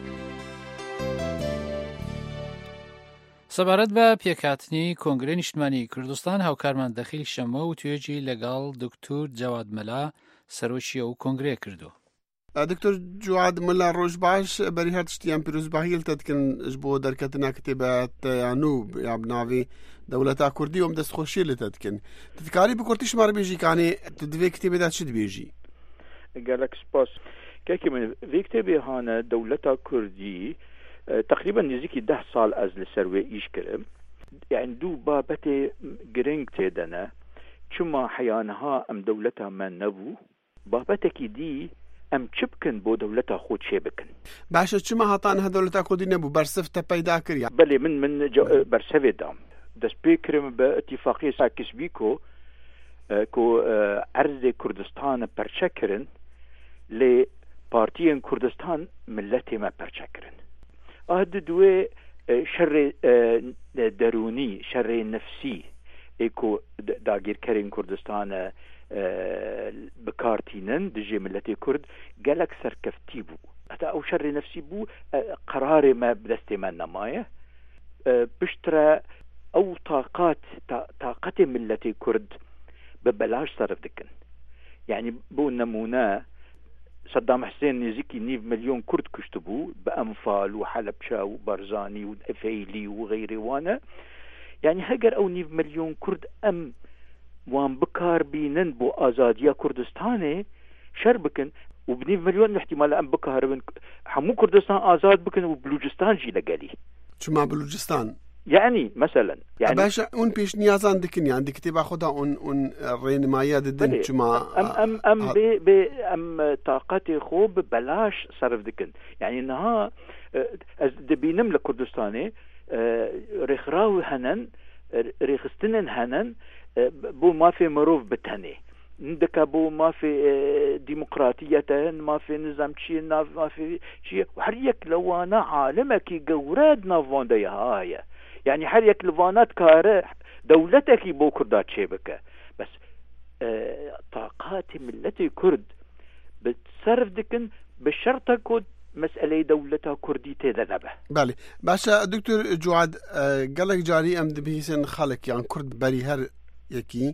سەبارەت بە پێکاتنی کۆنگرەی نیشتیمانی کوردستان هاوکارمان دەخیل شەمە و توێژی لەگەڵ دکتور جەواد مەلا سەرۆکی ئەو کۆنگرەیە کردو. دکتور جواد مەلا ڕۆژ باش بەری هەر تشتیان پیرۆزباهیلتە دکن بۆ دەرکەتنا کتێبەتیان و یا بناوی دەوڵەتا کوردی وم دەستخۆشی لێتە دکن تکاری بکورتی شمار بێژیکانێ دوێ کتێبێدا چ دبێژی گەلک سپاس کەکی من وی کتێبێ هانە دەوڵەتا کوردی تقریبا نزیکی ده سال از لسروی ایش کرم یعنی دو بابت گرنگ تیدنه چما حیانها ام دولتا من نبو بابتکی دی ام چه بکن بو دولتا خود چه بکن باشه چما هاتان ها دولتا خودی نبو برسفت پیدا کری بله من من برسفه دام دست بکرم به اتفاقی ساکس بیکو کو عرض کردستان پرچه کرن لی پارتیان کردستان ملتی ما پرچه کرن هاد دوی شر درونی شر نفسی ایکو داگیر کرین کردستان بکارتینن دجی ملت کرد گلک سرکفتی بو حتی او شر نفسی بو قرار ما بدست من نمایه بشترا او طاقات طاقت ملت کرد ببلاش صرف دکن یعنی بو نمونه صدام حسين نزيكي نيف مليون كرد كشتبو بأنفال وحلبشة وبرزاني وأفيلي وغيره وانا يعني هجر أو نيف مليون كرد أم وان بكار بينن بو آزادية كردستاني شربكن وبنيف مليون احتمال أم بكار بن حمو كردستان آزاد بكن وبلوجستان جي لقالي شو ما بلوجستان يعني مثلا يعني باشا اون پیش نیازان دکن يعني دي كتابه خدا اون اون رهنمایی ددن شما ام ام ام ب ب ام طاقتي خوب بلاش صرف دكن يعني انها از دبينم لكردستاني رخراوي هنن رخستنن هنن بو ما في مروف بتهني عندك بو ما في ديمقراطية ما في نظام شيء ما في شيء وحريك لو انا عالمك جوراد نافون دي هاي يعني حريك لفانات كاره دولتك بو كردات شبكة بس اه طاقات ملتي كرد بتصرف دكن بشرط كود مسألة دولتها كردي تذنبه. بالي باشا دكتور جواد اه قالك جاري ام دبيسن خالك يعني كرد بري هر يكي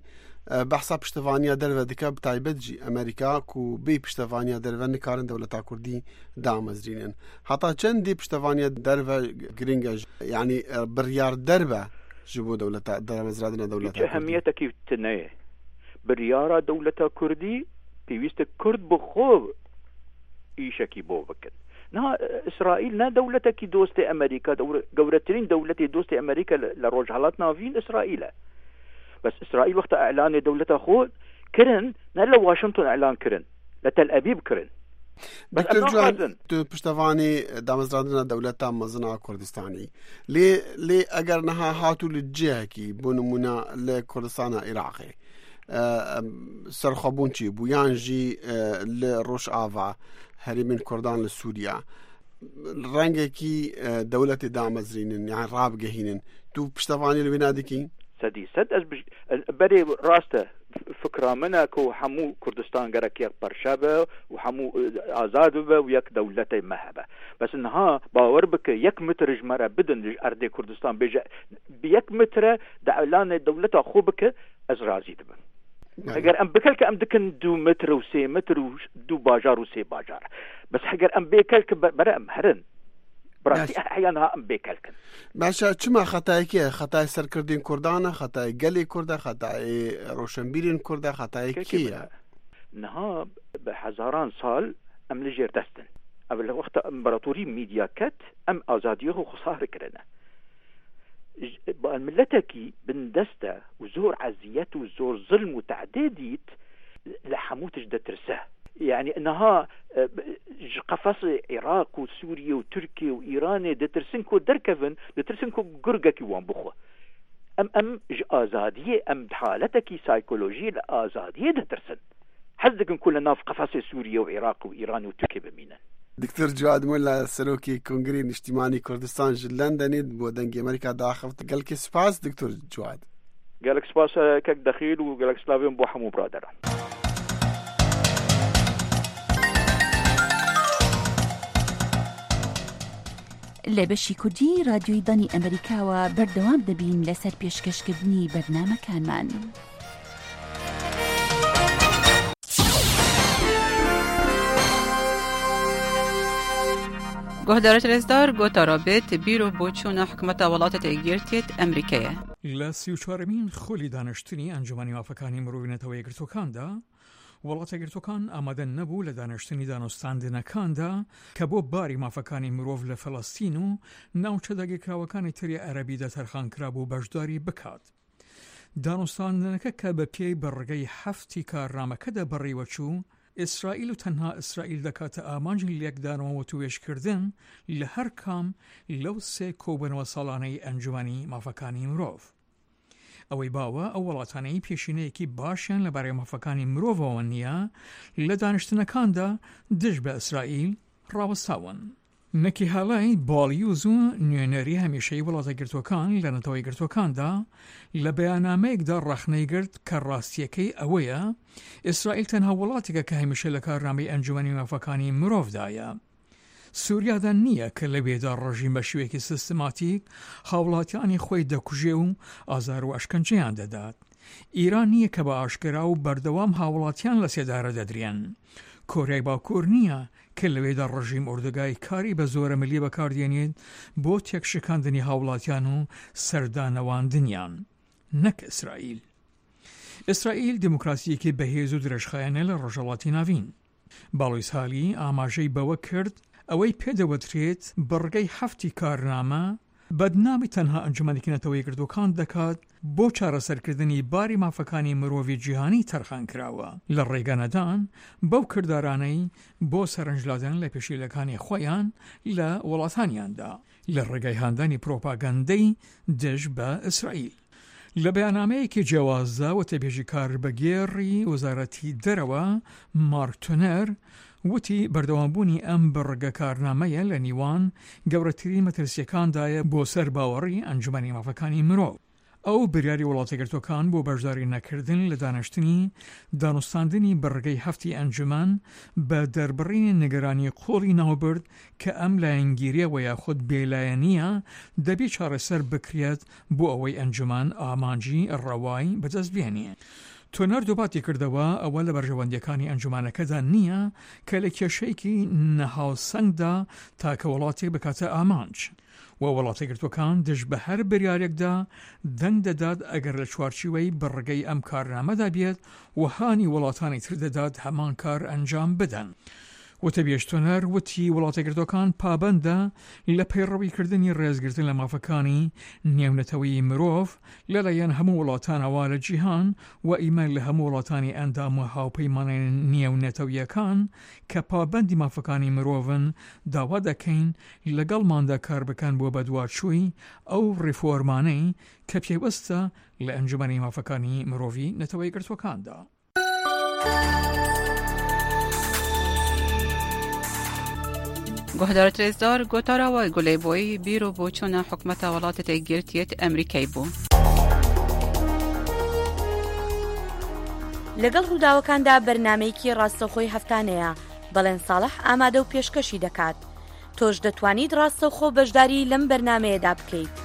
بحثا پشتوانیا دەرەوە دکە بتایبەت جی ئەمریکا و بێ پشتوانیا دەرەوە نکارن دەوڵەتا کوردی دامەزرێنن هەتا چەندی پشتوانیا دەرەوە گرنگە یعنی بڕیار دەربە ji bo dewleta deremezradina dewleta ehemiyeteki tune biryara dewleta Kurdî pêwîst Kurd bi xwe îşekî bo bikin na İsraîl ne dewletekî dostê Amerîka gewretirîn dewletê dostê Amerîka li rojhilat navîn İsraîl e bes İsraîl wexta elanê dewleta xwe kirin ne li Washington elan kirin li Tel Aviv kirin دکتر جوان تو پشتوانی دامەزراندنە دەولەتا مەزنە کوردستانی لێ لێ ئەگەر نەها هاتوو لە جێهێکی بۆ نمونە لە کوردستانە عێراقی سەرخەبوون چی بوو یانژی لە ڕۆژئاوا هەرێمین کوردان لە سووریا ڕەنگێکی دەولەتی دامەزرێنن یان ڕابگەهێنن تو پشتوانی لەوێ نادیکین سەدی سەد ئەس بەرێ ڕاستە فکرا منە کە هەموو کوردستان گەرەک یەک پەرشە بە و هەموو ئازاد بە و یەک دەولەتەی مەهەبە بەس نها باوەڕ بکە یەک مترژ مەرە بدن ئەردێ کوردستان بێژە یەک مترە دە ئەلانێ دەولەتا خۆ بکە ئەس رازی دبم ئەگەر ئەم بکەل کە ئەم دکن دوو متر و سێ متر و دوو باژار و سێ باژار بەس هەگەر ئەم بێکەل کە بەرە ئەم هەرن احيانا ام بيكلكن باشا چما خطايكي خطاي سركردين كردانا خطاي قلي كردا خطاي روشنبيرين كردا خطاي كيا نها بهزاران سال ام لجير دستن قبل وقت امبراطوري ميديا كات ام ازاديه خساره كرنا الملتكي بندسته وزور عزيات وزور ظلم وتعديديت لحموتش دترسه يعني انها قفص العراق وسوريا وتركيا وايران دترسنكو دركفن دترسنكو غرغكي وان بخو ام ام ازاديه ام حالتك سايكولوجي الازاديه دترسن حزك كلنا في قفص سوريا وعراق وايران وتركيا بمينا دكتور جواد مولا سروكي كونغرين اجتماعي كردستان جلندني بودنجي امريكا داخلت قالك سباس دكتور جواد قالك سباس كك دخيل وقالك سلافين بو حمو برادر لە بەشی کوردی رادیۆی دانی ئەمریکاوە بەردەوام دەبین لەسەر پێشکەشکردنی بەرنامەکانمان. گۆهدارە لێزدار گۆتارابێت بیرۆ بۆ چوونە حکومەتە وڵاتە یەکگرتوێت ئەمریکایە. لە سی و چوارمین خۆلی دانیشتنی ئەنجومەنی مافەکانی مرۆڤ یەکگرتوەکاندا وڵاتە یەکگرتوەکان ئامادە نەبوو لە دانیشتنی دانوستاندنەکاندا کە بۆ باری مافەکانی مرۆڤ لە فەڵەستین و ناوچە داگیرکراوەکانی تری عەرەبیدا تەرخانکرا بوو بەشداری بکات. دانوستاندنەکە کە بە پێی بەڕگەی هەفتی کارنامەکەدا بەڕێوە چوو، ئیسرائیل و تەنها ئیسرائیل دەکاتە ئامانجی لێکدانەوە و توێژکردن لە هەر کام لەو سێ کۆبنەوە ساڵانەی ئەنجومەنی مافەکانی مرۆڤ. ئەوەی باوە ئەو وڵاتانەی پێشینەیەکی باشیان لەبارەی مافەکانی مرۆڤەوە نییە لە دانیشتنەکاندا دژ بە ئیسرائیل ڕاوەستاون. نەکی هاڵای باڵیوز و نوێنەری هەمیشەی وڵاتە گرتوەکان لە نەتەوەی گرتوەکاندا لە بەیانامەیەکدا ڕاخنەی گرت کە ڕاستیەکەی ئەوەیە ئیسرائیل تەنها وڵاتێکە کە هەمیشە لە کارنامەی ئەنجومەنی مافەکانی مرۆڤدایە. سووریادا نییە کە لەوێدا ڕژیم بە شێوەیەکی سیستماتیک هاوڵاتیانی خۆی دەکوژێ و ئازار و ئەشکەنجەیان دەدات. ئیران نییە کە بە ئاشکرا و بەردەوام هاوڵاتیان لە سێدارە دەدرێن. کۆریای باکوور نییە کە لەوێدا ڕژیم ئوردەگای کاری بە زۆرە ملی بەکاردێنێت بۆ تێکشکاندنی هاوڵاتیان و سەردانەواندنیان، نەک ئیسرائیل. ئیسرائیل دیموکراسیەکی بەهێز و درێژخایەنە لە ڕۆژهەڵاتی ناوین. باڵۆی سالی ئاماژەی بەوە کرد ئەوەی پێدەوەترێت بەڕگەی هەفتی کارنامە بەدنامی تەنها ئەنجومەنێکی نەتەوەی گرتوەکان دەکات بۆ چارەسەرکردنی باری مافەکانی مرۆڤی جیهانی تەرخان کراوە لە ڕێگەنەدان بەو کردارانەی بۆ سەرنجلادن لە پێشیلەکانی خۆیان لە وڵاتانیاندا لە ڕێگای هاندانی پرۆپاگەندەی دژ بە ئیسرائیل. لە بەیانامەیەکی جیاوازدا و تێبێژی کار بەگێڕی وەزارەتی دەرەوە مارک تونەر وتی بەردەوامبوونی ئەم بڕگە کارنامەیە لە نیوان گەورەترین مەترسیەکاندایە بۆ سەر باوەڕی ئەنجومەنی مافەکانی مرۆڤ. ئەو بریاری وڵاتەگرتوەکان بۆ بەشداری نەکردن لە دانیشتنی دانوستاندنی بڕگەی هەفتی ئەنجومەن بە دەربڕینی نیگەرانی قۆڵی ناوبرد کە ئەم لایەنگیریەوە یاخود بێلایەنیە دەبێت چارەسەر بکرێت بۆ ئەوەی ئەنجومەن ئامانجی ڕەوای بەدەست بێنێ. تۆنەر دووباتی کردەوە ئەوە لە بەرژەوەندیەکانی ئەنجومانەکەدا نییە کە لە کێشەیەکی نەهاوسەنگدا تاکە وڵاتێک بکاتە ئامانج و وڵاتی گرتوەکان دژ بە هەر بریارێکدا دەنگ دەدات ئەگەر لە چوارچوەی بڕگەی ئەم کارنامەدا بێت و هانی وڵاتانی تر دەدات هەمان کار ئەنجام بدەن. وتە بێشتۆنەر وتی وڵاتەگرتوەکان پابەندە لە پەیڕەویکردنی ڕێزگرتن لە مافەکانی نێونەتەوەی مرۆڤ لەلایەن هەموو وڵاتانەوە لە جیهان و ئیمەل لە هەموو وڵاتانی ئەندام و هاوپەیمانە نێونەتەویەکان کە پابەندی مافەکانی مرۆڤن داوا دەکەین لەگەڵماندا کار بکەن بۆ بەدوارچووی ئەو ڕیفۆرمانەی کە پێوەستە لە ئەنجومەنی مافەکانی مرۆڤی نەتەوەی گرتوەکاندا. گۆهدار ترێزدار گۆتاراوای گولەیبۆی بیرۆ بۆ چۆنە حکومەتە وڵاتە یەکگرتوویەت ئەمریکای بوو. لەگەڵ ڕووداوەکاندا بەرنامەیەکی ڕاستەوخۆی هەفتانەیە بەڵێن ساڵح ئامادە و پێشکەشی دەکات. تۆش دەتوانیت ڕاستەوخۆ بەشداری لەم بەرنامەیەدا بکەیت.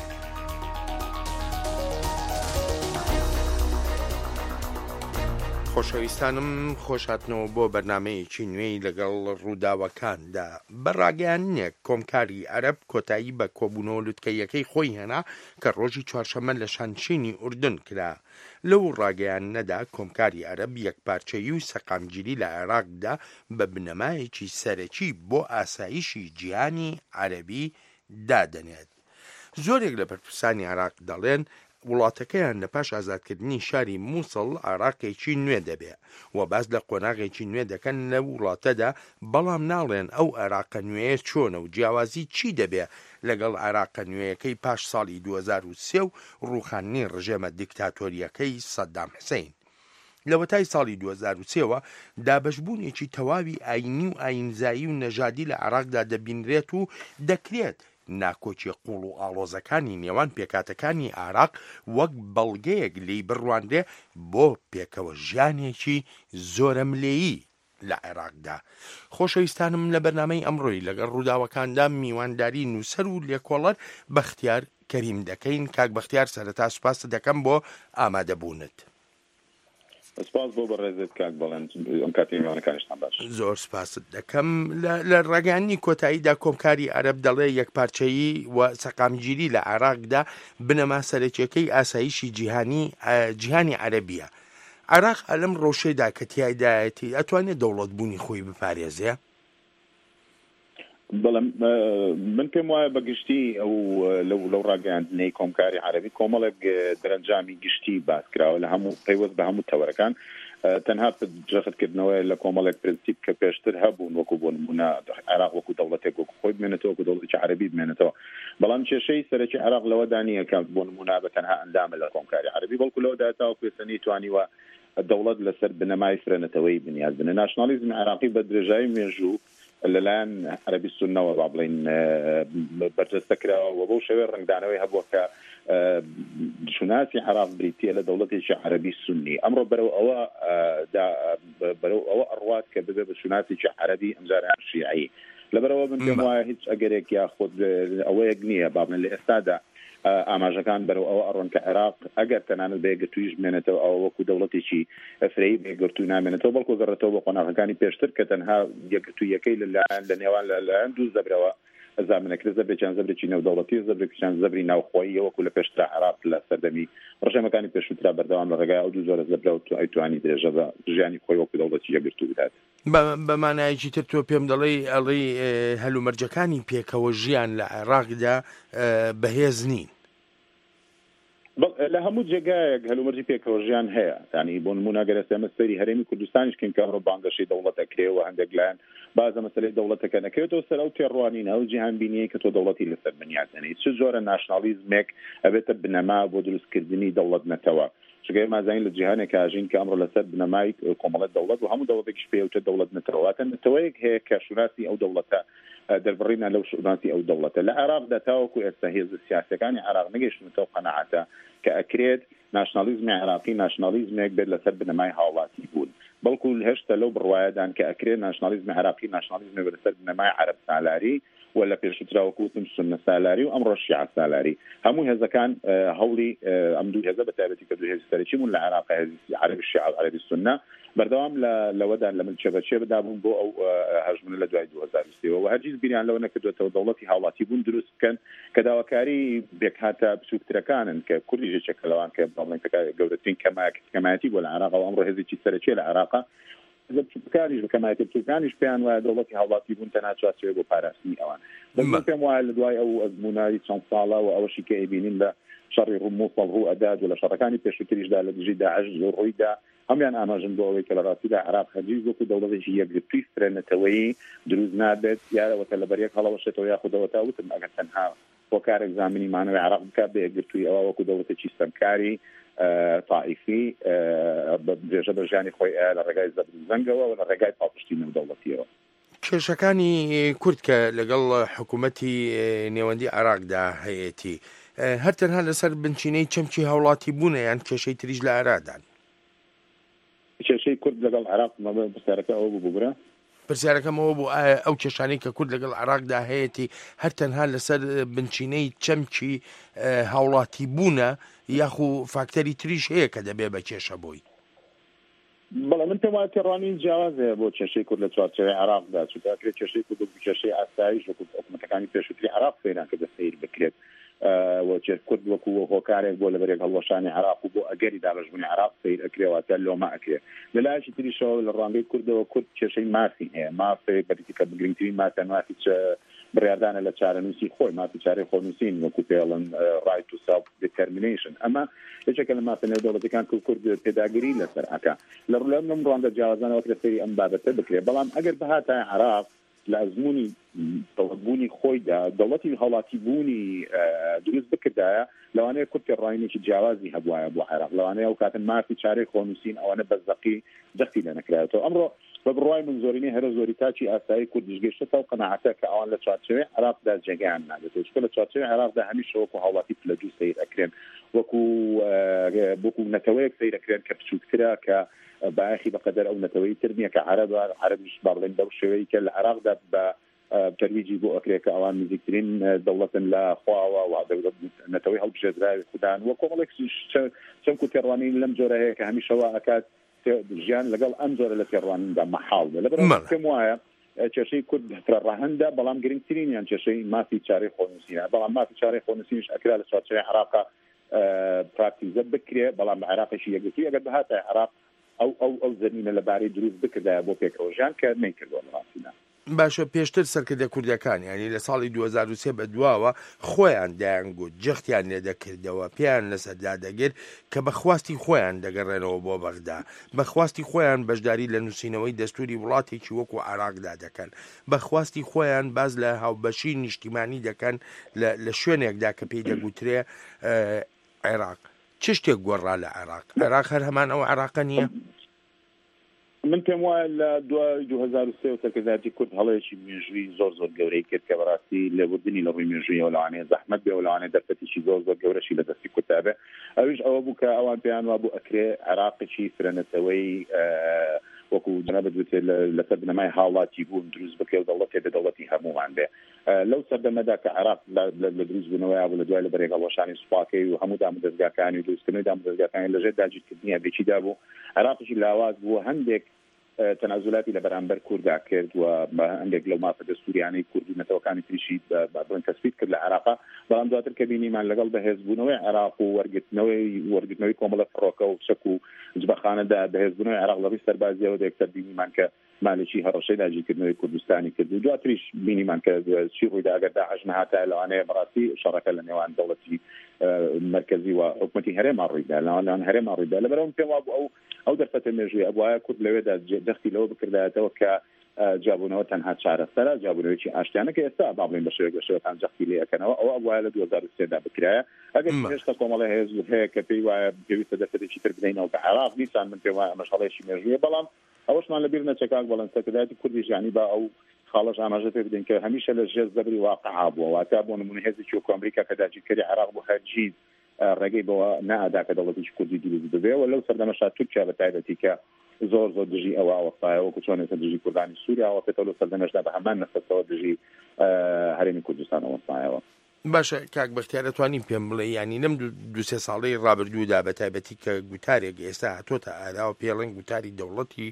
خۆشەویستانم خۆشهاتنەوە بۆ بەرنمەیەکی نوێی لەگەڵ ڕووداوەکاندا. بەڕاگەیاننێک کۆمکاری عەرەب کۆتایی بە کۆبوونەوە لوتکەیەکەی خۆی هێنا کە ڕۆژی چوارشەممە لە شانشینی ئوردن کرا. لەو ڕاگەیانەدا کۆمکاری عەرەب یەکپارچەیی و سەقامگیری لە عێراقدا بە بنەمایەکی سەرەکی بۆ ئاسایشی جیهانی عەرەبی دادەنێت. زۆرێک لە بەرپرسانی عێراق دەڵێن وڵاتەکەیان لە پاش ئازادکردنی شاری مووسڵ عێراقێکی نوێ دەبێت و باز لە قۆناغێکی نوێ دەکەن لە وڵاتەدا، بەڵام ناڵێن ئەو عێراقە نوێیە چۆنە و جیاوازی چی دەبێت لەگەڵ عێراقە نوێیەکەی پاش ساڵی دوو هەزار و سێ و ڕوخاندنی ڕژێمە دیکتاتۆریەکەی سەدام حوسێن. لە وەتای ساڵی دوو هەزار و سێەوە دابەشبوونێکی تەواوی ئاینی و ئاینزایی و نەژادی لە عێراقدا دەبینرێت و دەکرێت ناکۆچی قوڵ و ئاڵۆزەکانی نێوان پێکاتەکانی عێراق وەک بەڵگەیەک لی بڕواندێ بۆ پێکەوە ژیانێکی زۆرە ملێیی لە عێراقدا. خۆشەویستانم لە بەرنامەی ئەمڕۆی لەگەڵ ڕووداوەکاندا میوانداری نووسەر و لێکۆڵەر بەختیار کەریم دەکەین. کاک بەختیار، سەرەتا سوپاس دەکەم بۆ ئامادەبوونت. سپاس بۆ بەڕێزت کاک بەڵێن ئەم کاتی میوانەکانیشتان باش. زۆر سپاست دەکەم. لە ڕێگەیانی کۆتاییدا کۆمکاری عەرەب دەڵێ یەکپارچەیی و سەقامگیری لە عێراقدا بنەما سەرەکیەکەی ئاسایشی جیهانی جیهانی عەرەبیە. عێراق ئەلەم ڕۆژەیەدا کە تیایدایەتی ئەتوانێت دەوڵەتبوونی خۆی بپارێزێ؟ بەڵام من پێم وایە بەگشتی ئەو لەو ڕاگەیاندنەی کۆمکاری عەرەبی کۆمەڵێک دەرەنجامی گشتی باس کراوە لە هەموو پەیوەست بە هەموو تەوەرەکان. تەنها جەختکردنەوەی لە کۆمەڵێک پرنسیپ کە پێشتر هەبوون، وەکو بۆ نمونە عێراق وەکو دەوڵەتێک وەکو خۆی بمێنێتەوە، وەکو دەوڵەتێکی عەرەبی بمێنێتەوە. بەڵام کێشەی سەرەکی عێراق لەوەدا نییە کە بۆ نمونە بە تەنها ئەندامە لە کۆمکاری عەرەبی، بەڵکو لەوەدا تاوەکو پێسەنی توانیوە دەوڵەت لەسەر بنەمای فرێنەتەوەی بنیاد بنێ. ناشنالیزمی عێراقی بە درێژایی مێژوو لەلایەن عەرەبی سوننەوە با بڵێن بەرجەستە کراوە و بەو شێوەیە ڕنگدانەوەی هەبووە کە شوناسی عێراق بریتیە لە دەوڵەتێکی عەرەبی سوننی. ئەمڕۆ بەرەو ئەوە بەرەو ئەوە ئەڕوات کە ببێ بە شوناسێکی عەرەبی ئەمجاران شیعی. لەبەرەوە من پێم وایە هیچ ئەگەرێک یاخود ئەوەیەک نییە با بڵێن لە ئێستادا ئاماژەکان بەرەو ئەوە ئەڕۆن کە عێراق ئەگەر تەنانەت بە یەکگرتوویش بمێنێتەوە ئەوە وەکو دەوڵەتێکی ئەفرەیی بە یەکگرتووی نامێنێتەوە، بەڵکو گەڕێتەوە بە قۆناغەکانی پێشتر کە تەنها یەکگرتوویەکەی لەلایەن لە نێوان لەلایەن دوو زەبرەوە زامنەکرد، زەبرێکیان زەبرێکی نێودەوڵەتی، زەبرێکیان زەبری ناوخۆیی وەکو لە پێشترا عێراق لە سەردەمی ڕژێمەکانی پێشووترا بەردەوام لە ڕێگای ئەو دوو زۆرە زەبرە و ئەیتوانی درێژە بە ژیانی خۆی وەکو دەوڵەتی یەکگرتوو بدات. بە مانایەکی تر تۆ پێم دەڵێ ئەڵێ هەلومەرجەکانی پێکەوە ژیان لە عێراقدا بەهێز نین. لە هەموو جێگایەک هەلومەرجی پێکەوە ژیان هەیە. ینی بۆ نمونە ئەگەر ئێستا سەیری هەرێمی کوردستانیش کەین کە ئەمڕۆ بانگەشەی دەوڵەت ئەکرێ و هەندێک لایەن بازە مەسەلەی دەوڵەتەکە نەکرێتەوە سەر ئەو تێڕوانینە ئەو جیهان بینیە کە تۆ دەوڵەتی لەسەر بنیاد دەنێیت. چ جۆرە ناشنالیزمێک ئەبێتە بنەما بۆ دروستکردنی دەوڵەت نەتەوە. شگەی مازین لە جیهانێک ئاژین کە ئەمڕۆ لەسەر بنەمای کۆمەڵەت دەوڵەت و هەموو دەوڵەتێکیش پێوتە دەوڵەت نەتەوەواتە نەتەوەیەک هەیە کە شوناسی ئەو دەوڵەتە دەربڕینە لەو شوناسی ئەو دەوڵەتە. لە عێراقدا تاوەکو ئێستا هێز سیاسەکانی عێراق نەگەیشتنەوە قەناعەتە کە ئەکرێت ناشنالیزمی عێراقی ناشنالیزمێک بێت لەسەر بنەمای هاوڵاتی بوون، بەڵکو هێشتا لەو بڕوایەدان کە ئەکرێت ناشنالیزمی عێراقی ناشنالیزمێک بێت لەسەر بنەمای عەرەب سالاری ولا پێشتراوەکوتم سنە سالاری و ئەمڕۆ شیعە سالاری هەموو هێزەکان هەوڵی ئەم دوو هێزە بەتایبەتی کە دوو هێزی سەرەکیمون لە عێراق هێزی عەرەبی شیعە و عەرەبی سنە بەردەوام لەوەدا لە ملچە بەچێ بدابوون بۆ ئەو هەژمونە لە دوای دوو هەزار و سێ و هەرگیز بیریان لەوە نەکردوێتەوە دەوڵەتی هاوڵاتی بوون دروست بکەن کە داواکاری بێکهاتە بچووکترەکانن کە کوردی ژێچێکە لەوان کە بەڵێنتەکە گەورەترین کەمایەتی بۆ لە عێراق و ئەمڕۆ هێزێکی سەرەکیە لە عێراقا بچووکەکانیش بەکەمایەتی بچووکەکانیش پێیان وایە دەوڵەتی هاوڵاتی بوون تەنها چوارچێوە بۆ پاراستنی ئەوان بەڵام پێم وایە لە دوای ئەو ئەزمونایی چەند ساڵە و ئەوەشی کە ئەیبینین لە شەڕی ڕوومووسڵ ڕوو ئەداد و لە شەڕەکانی پێشووتریشدا لە دژی داعش ڕوویدا هەمیان ئاماژن بۆ ئەوەی کە لە ڕاستیدا عێراق هەرگیز وەکو دەوڵەتێکی یەکگرتووی فرێنەتەوەیی دروست نابێت یاوەتە لە بەریەک هەڵەوەشێتەوە یاخودەوەتا وتم ئەگەر تەنها بۆکارێک زامینی مانەوەی عێراق بکات بە یەکگرتووی ئەوە وەکو دەوڵەتێکی سەمکاری تائیفی درێژە بەژیانی خۆی لە ڕێگای زەنگەوە و لە ڕێگای پاڵپشتی نێودەوڵەتیەوە کێشەکانی کورد کە لەگەڵ حکوومەتی نێوەندی عێراقدا هەیەی هەر تەنها لەسەر بنچینەی چەمکی هاوڵاتی بوونە یان کێشەی تریش لە عێراقدان کێشەی کورد لەگەڵ عێراق پرسیارەکە ئەوە بوو بگرە پرسیارەکەمەوە بوو ئەو کێشانەی کە کورد لەگەڵ عێراقدا هەیەی هەر تەنها لەسەر بنچینەی چەمکی هاوڵاتی بوونە یاخو فاکتەری تریش هەیە کە دەبێ بە کێشە بۆی بەڵام من پێم وایە تێڕوانی جیاوازەیە بۆ کێشەی کورد لە چوارچێوەی عێراقدا چونکە کێشەی کورد و کێشەی ئاسایش وەکو حکوومەتەکانی پێشووتری عێراق فێران کە دەسەیر بکرێت کورد وەکو هۆکارێک بۆ لەبەرێک هەڵوەشانی عێراق و بۆ ئەگەری دابەشبوونی عێراق سیر ئەکرێواتە لۆمە ئەکرێ لە لایەکی تریشەوە لە ڕانگەی کوردەوە کورد کێشەی مافی هەیە مافێک بەریکە گرنگترین مافە مافی بڕیاردانە لە چارەنووسی خۆی مافی چارەی خۆنووسین وەکو پێڵن ڕایت تو سەلف دیتەرمینیشن ئەمە یەکێکە لە مافە نێودەوڵەتیەکان کە کورد پێداگیری لەسەر ئەکا لە ڕوولەم لەم ڕوانگە جیاوازانەوە کە سەری ئەم بابەتە بکرێت بەڵام ئەگەر بەهاتە عێراق لە ئەزمموی دەوڵەتبوونی خۆیدا دەوڵەتی هەڵاتی بوونی دروست بکردایە لەوانەیە کورد ڕاینێکی جیاوازی هەبوایە بۆ عێراق لەوانەیە ئەو کاتن مافی چارەی خۆنووسین ئەوانە بەزەقی دەستی لە نەکرایەوە ئەمڕۆ بە بڕوای من زۆرینەی هەرە زۆری تاچی ئاسایی کورد دژگەشتە و قەناعەتە کە ئەوان لە چوارچێوەی عێراقدا جێگەیان نادێت چکە لە چوارچێوەی عێراقدا هەمیشە وەکو هاوڵاتی پلەجوو سیر ئەکرێن وەکو وەکو نەتەوەیەک سیر ئەکرێن کە بچووکترە کە باەخی بەقەدەر ئەو نەتەوەی تر نییە کە عەرەب عەرەبیش باڵێن بەو شێوەیە کە لە عێراقدا بە تەرویجی بۆ ئەکرێت کە ئەوان نزیکترین دەوڵەتن لە خواوە و نەتەوەی هەڵبژێردراوی خوددان وە کۆمەڵێک چەند و تێڕوانی لەم جۆرە هەیە کە هەمیشەوە ئەکات ژیان لەگەڵ ئەم جۆرە لە تێڕواندا مەحاڵ بێ لەبەر پێم وایە کێشەی کورد ڕاهەندە بەڵام گرنگترینیان کێشەی مافی چارەی خۆنووسینە بەڵام مافی چارەی خۆنووسینش ئەکرا لە چوارچێوەی عێراقا پراکتیزە بکرێ بەڵام لە عێراقیشی یەکگرتووی ئەگەر بەهاتە عێراق ئەو ئەو ئەو زەمینە لەبارەی دروست بکردایە بۆ پێکڕۆژیان کە نەیکردووە لە ڕاستیدا باشە پێشتر سەرکردە کوردەکان ینی لە ساڵی دوو هەزار و سێ بە دواوە خۆیان دایانگوت جەختیان لێدەکردەوە پێیان لەسەردا دەگرت کە بەخواستی خۆیان دەگەڕێنەوە بۆ بەغدا بەخواستی خۆیان بەشداری لە نووسینەوەی دەستوری وڵاتێکی وەکو عێراقدا دەکەن بەخواستی خۆیان باز لە هاوبەشی نیشتیمانی دەکەن لە شوێنێکدا کە پێی دەگوترێ عێراق چ شتێک گۆڕا لە عێراق عێراق هەر هەمان ئەو عێراقە نییە من پێم وایە لە دوای دوو هەزار و سێ و سەرکردایەتی کورد هەڵەیەکی مێژووی زۆر زۆر گەورەی کرد کە بەڕاستی لێبوردنی لە ڕووی مێژوویەوە لەوانەیە زەحمەت بێ و لەوانەیە دەرفەتێکی زۆر زۆر گەورەشی لە دەستی کوردا بێ ئەویش ئەوە بوو کە ئەوان پێیان وا بوو ئەکرێ عێراقێکی فرەنەتەوەی وەکو جەنابەت گوتێ لەسەر بنەمای هاوڵاتی بوون دروست بکرێ و دەوڵەتێ بە دەوڵەتی هەمووان بێ لەو سەردەمەدا کە عێراق لە دروست بوونەوەیە بوو لە دوای لە بەرێک هەڵوەشانی سوپاکەی و هەموو دامەدەستگاکانی و دروستکردنەوەی دامەدەستگاکانی لەژێر داگیرکردنیە بێچیدا بوو عێراقیشی لاواز بووە هەندێک تەنازولاتی لە بەرامبەر کووردا کرد و بە هەندێک لەو مافە دەستوریانەی کوردی نەتەوەکانی تریشی بڵێن تەسبیت کرد لە عێراقا بەڵام دواتر کە بینیمان لەگەڵ بەهێزبوونەوەی عێراق و وەرگرتنەوەی وەرگرتنەوەی کۆمەڵە فڕۆکە و شەک و جبەخانەدا بەهێزبوونەوەی عێراق لە ڕووی سەربازیەوە دەیەکسەر بینیمان کە مالێکی هەڕەشەی داگیرکردنەوەی کوردستانی کرد و دواتریش بینیمان کە چی ڕوویدا ئەگەر داعش نەهاتە لەوانەیە بەڕاستی شەڕەکە لە نێوان دەوڵەتی مرکزی و حکومەتی هەرێما ڕوویدا لەوان هەرێما ڕوویدا لەبەرەوە پێم وا بوو ئەو ئەو دەرفەتە مێژووی ئەبوایە کورد لەوێدا دەستی لەوە بکردایەتەوە کە جابوونەوە تەنها چارەسەرە جابوونەوەیکی ئاشتیانە کە ئێستا با بڵێن بە شێوەیەک بە شێوەتان جەختی لێ ئەکەنەوە ئەوە ئەبوایە لە دوو هەزار و سێدا بکرایە ئەگەر هێشتا کۆمەڵی هێز هەیە کە پێی وایە پێویستە دەرفەتێکی تر بدەینەوە کە عێراق نیسان من پێم وایە ئەمەش هەڵەیەکی مێژوویە بەڵام ئەوەشمان لەبیر نەچێکاک بەڵێن سەرکردایەتی کوردیش یانی با ئەو خاڵەش ئاماژە پێ بدەین کە هەمیشە لە ژێر زەبری واقعا بووە واتە بۆ نمونە هێزێکی وەکو ئەمریکا کە داگیرکەری عێراق بۆ هەرگیز ڕێگەی بەوە نەئادا کە دەوڵەتێکی کوردی دروست ببێ و لەو سەردەمەشا تورکیا بەتایبەتی کە زۆر زۆر دژی ئەوە ئەوەستایە وەکو چۆنێتە دژی کوردانی سووریا و پێتەوە سەردەمەشدا بە هەمان نەسەرەوە دژی هەرێمی کوردستان ئەوەستایەوە. باشە کاک بەختیار دەتوانین پێم بڵێ ینی لەم دو سێ ساڵەی ڕابردوودا بە تایبەتی کە گوتارێک ئێستا هاتۆتە ئاراوە پێڵێن گوتاری دەوڵەتی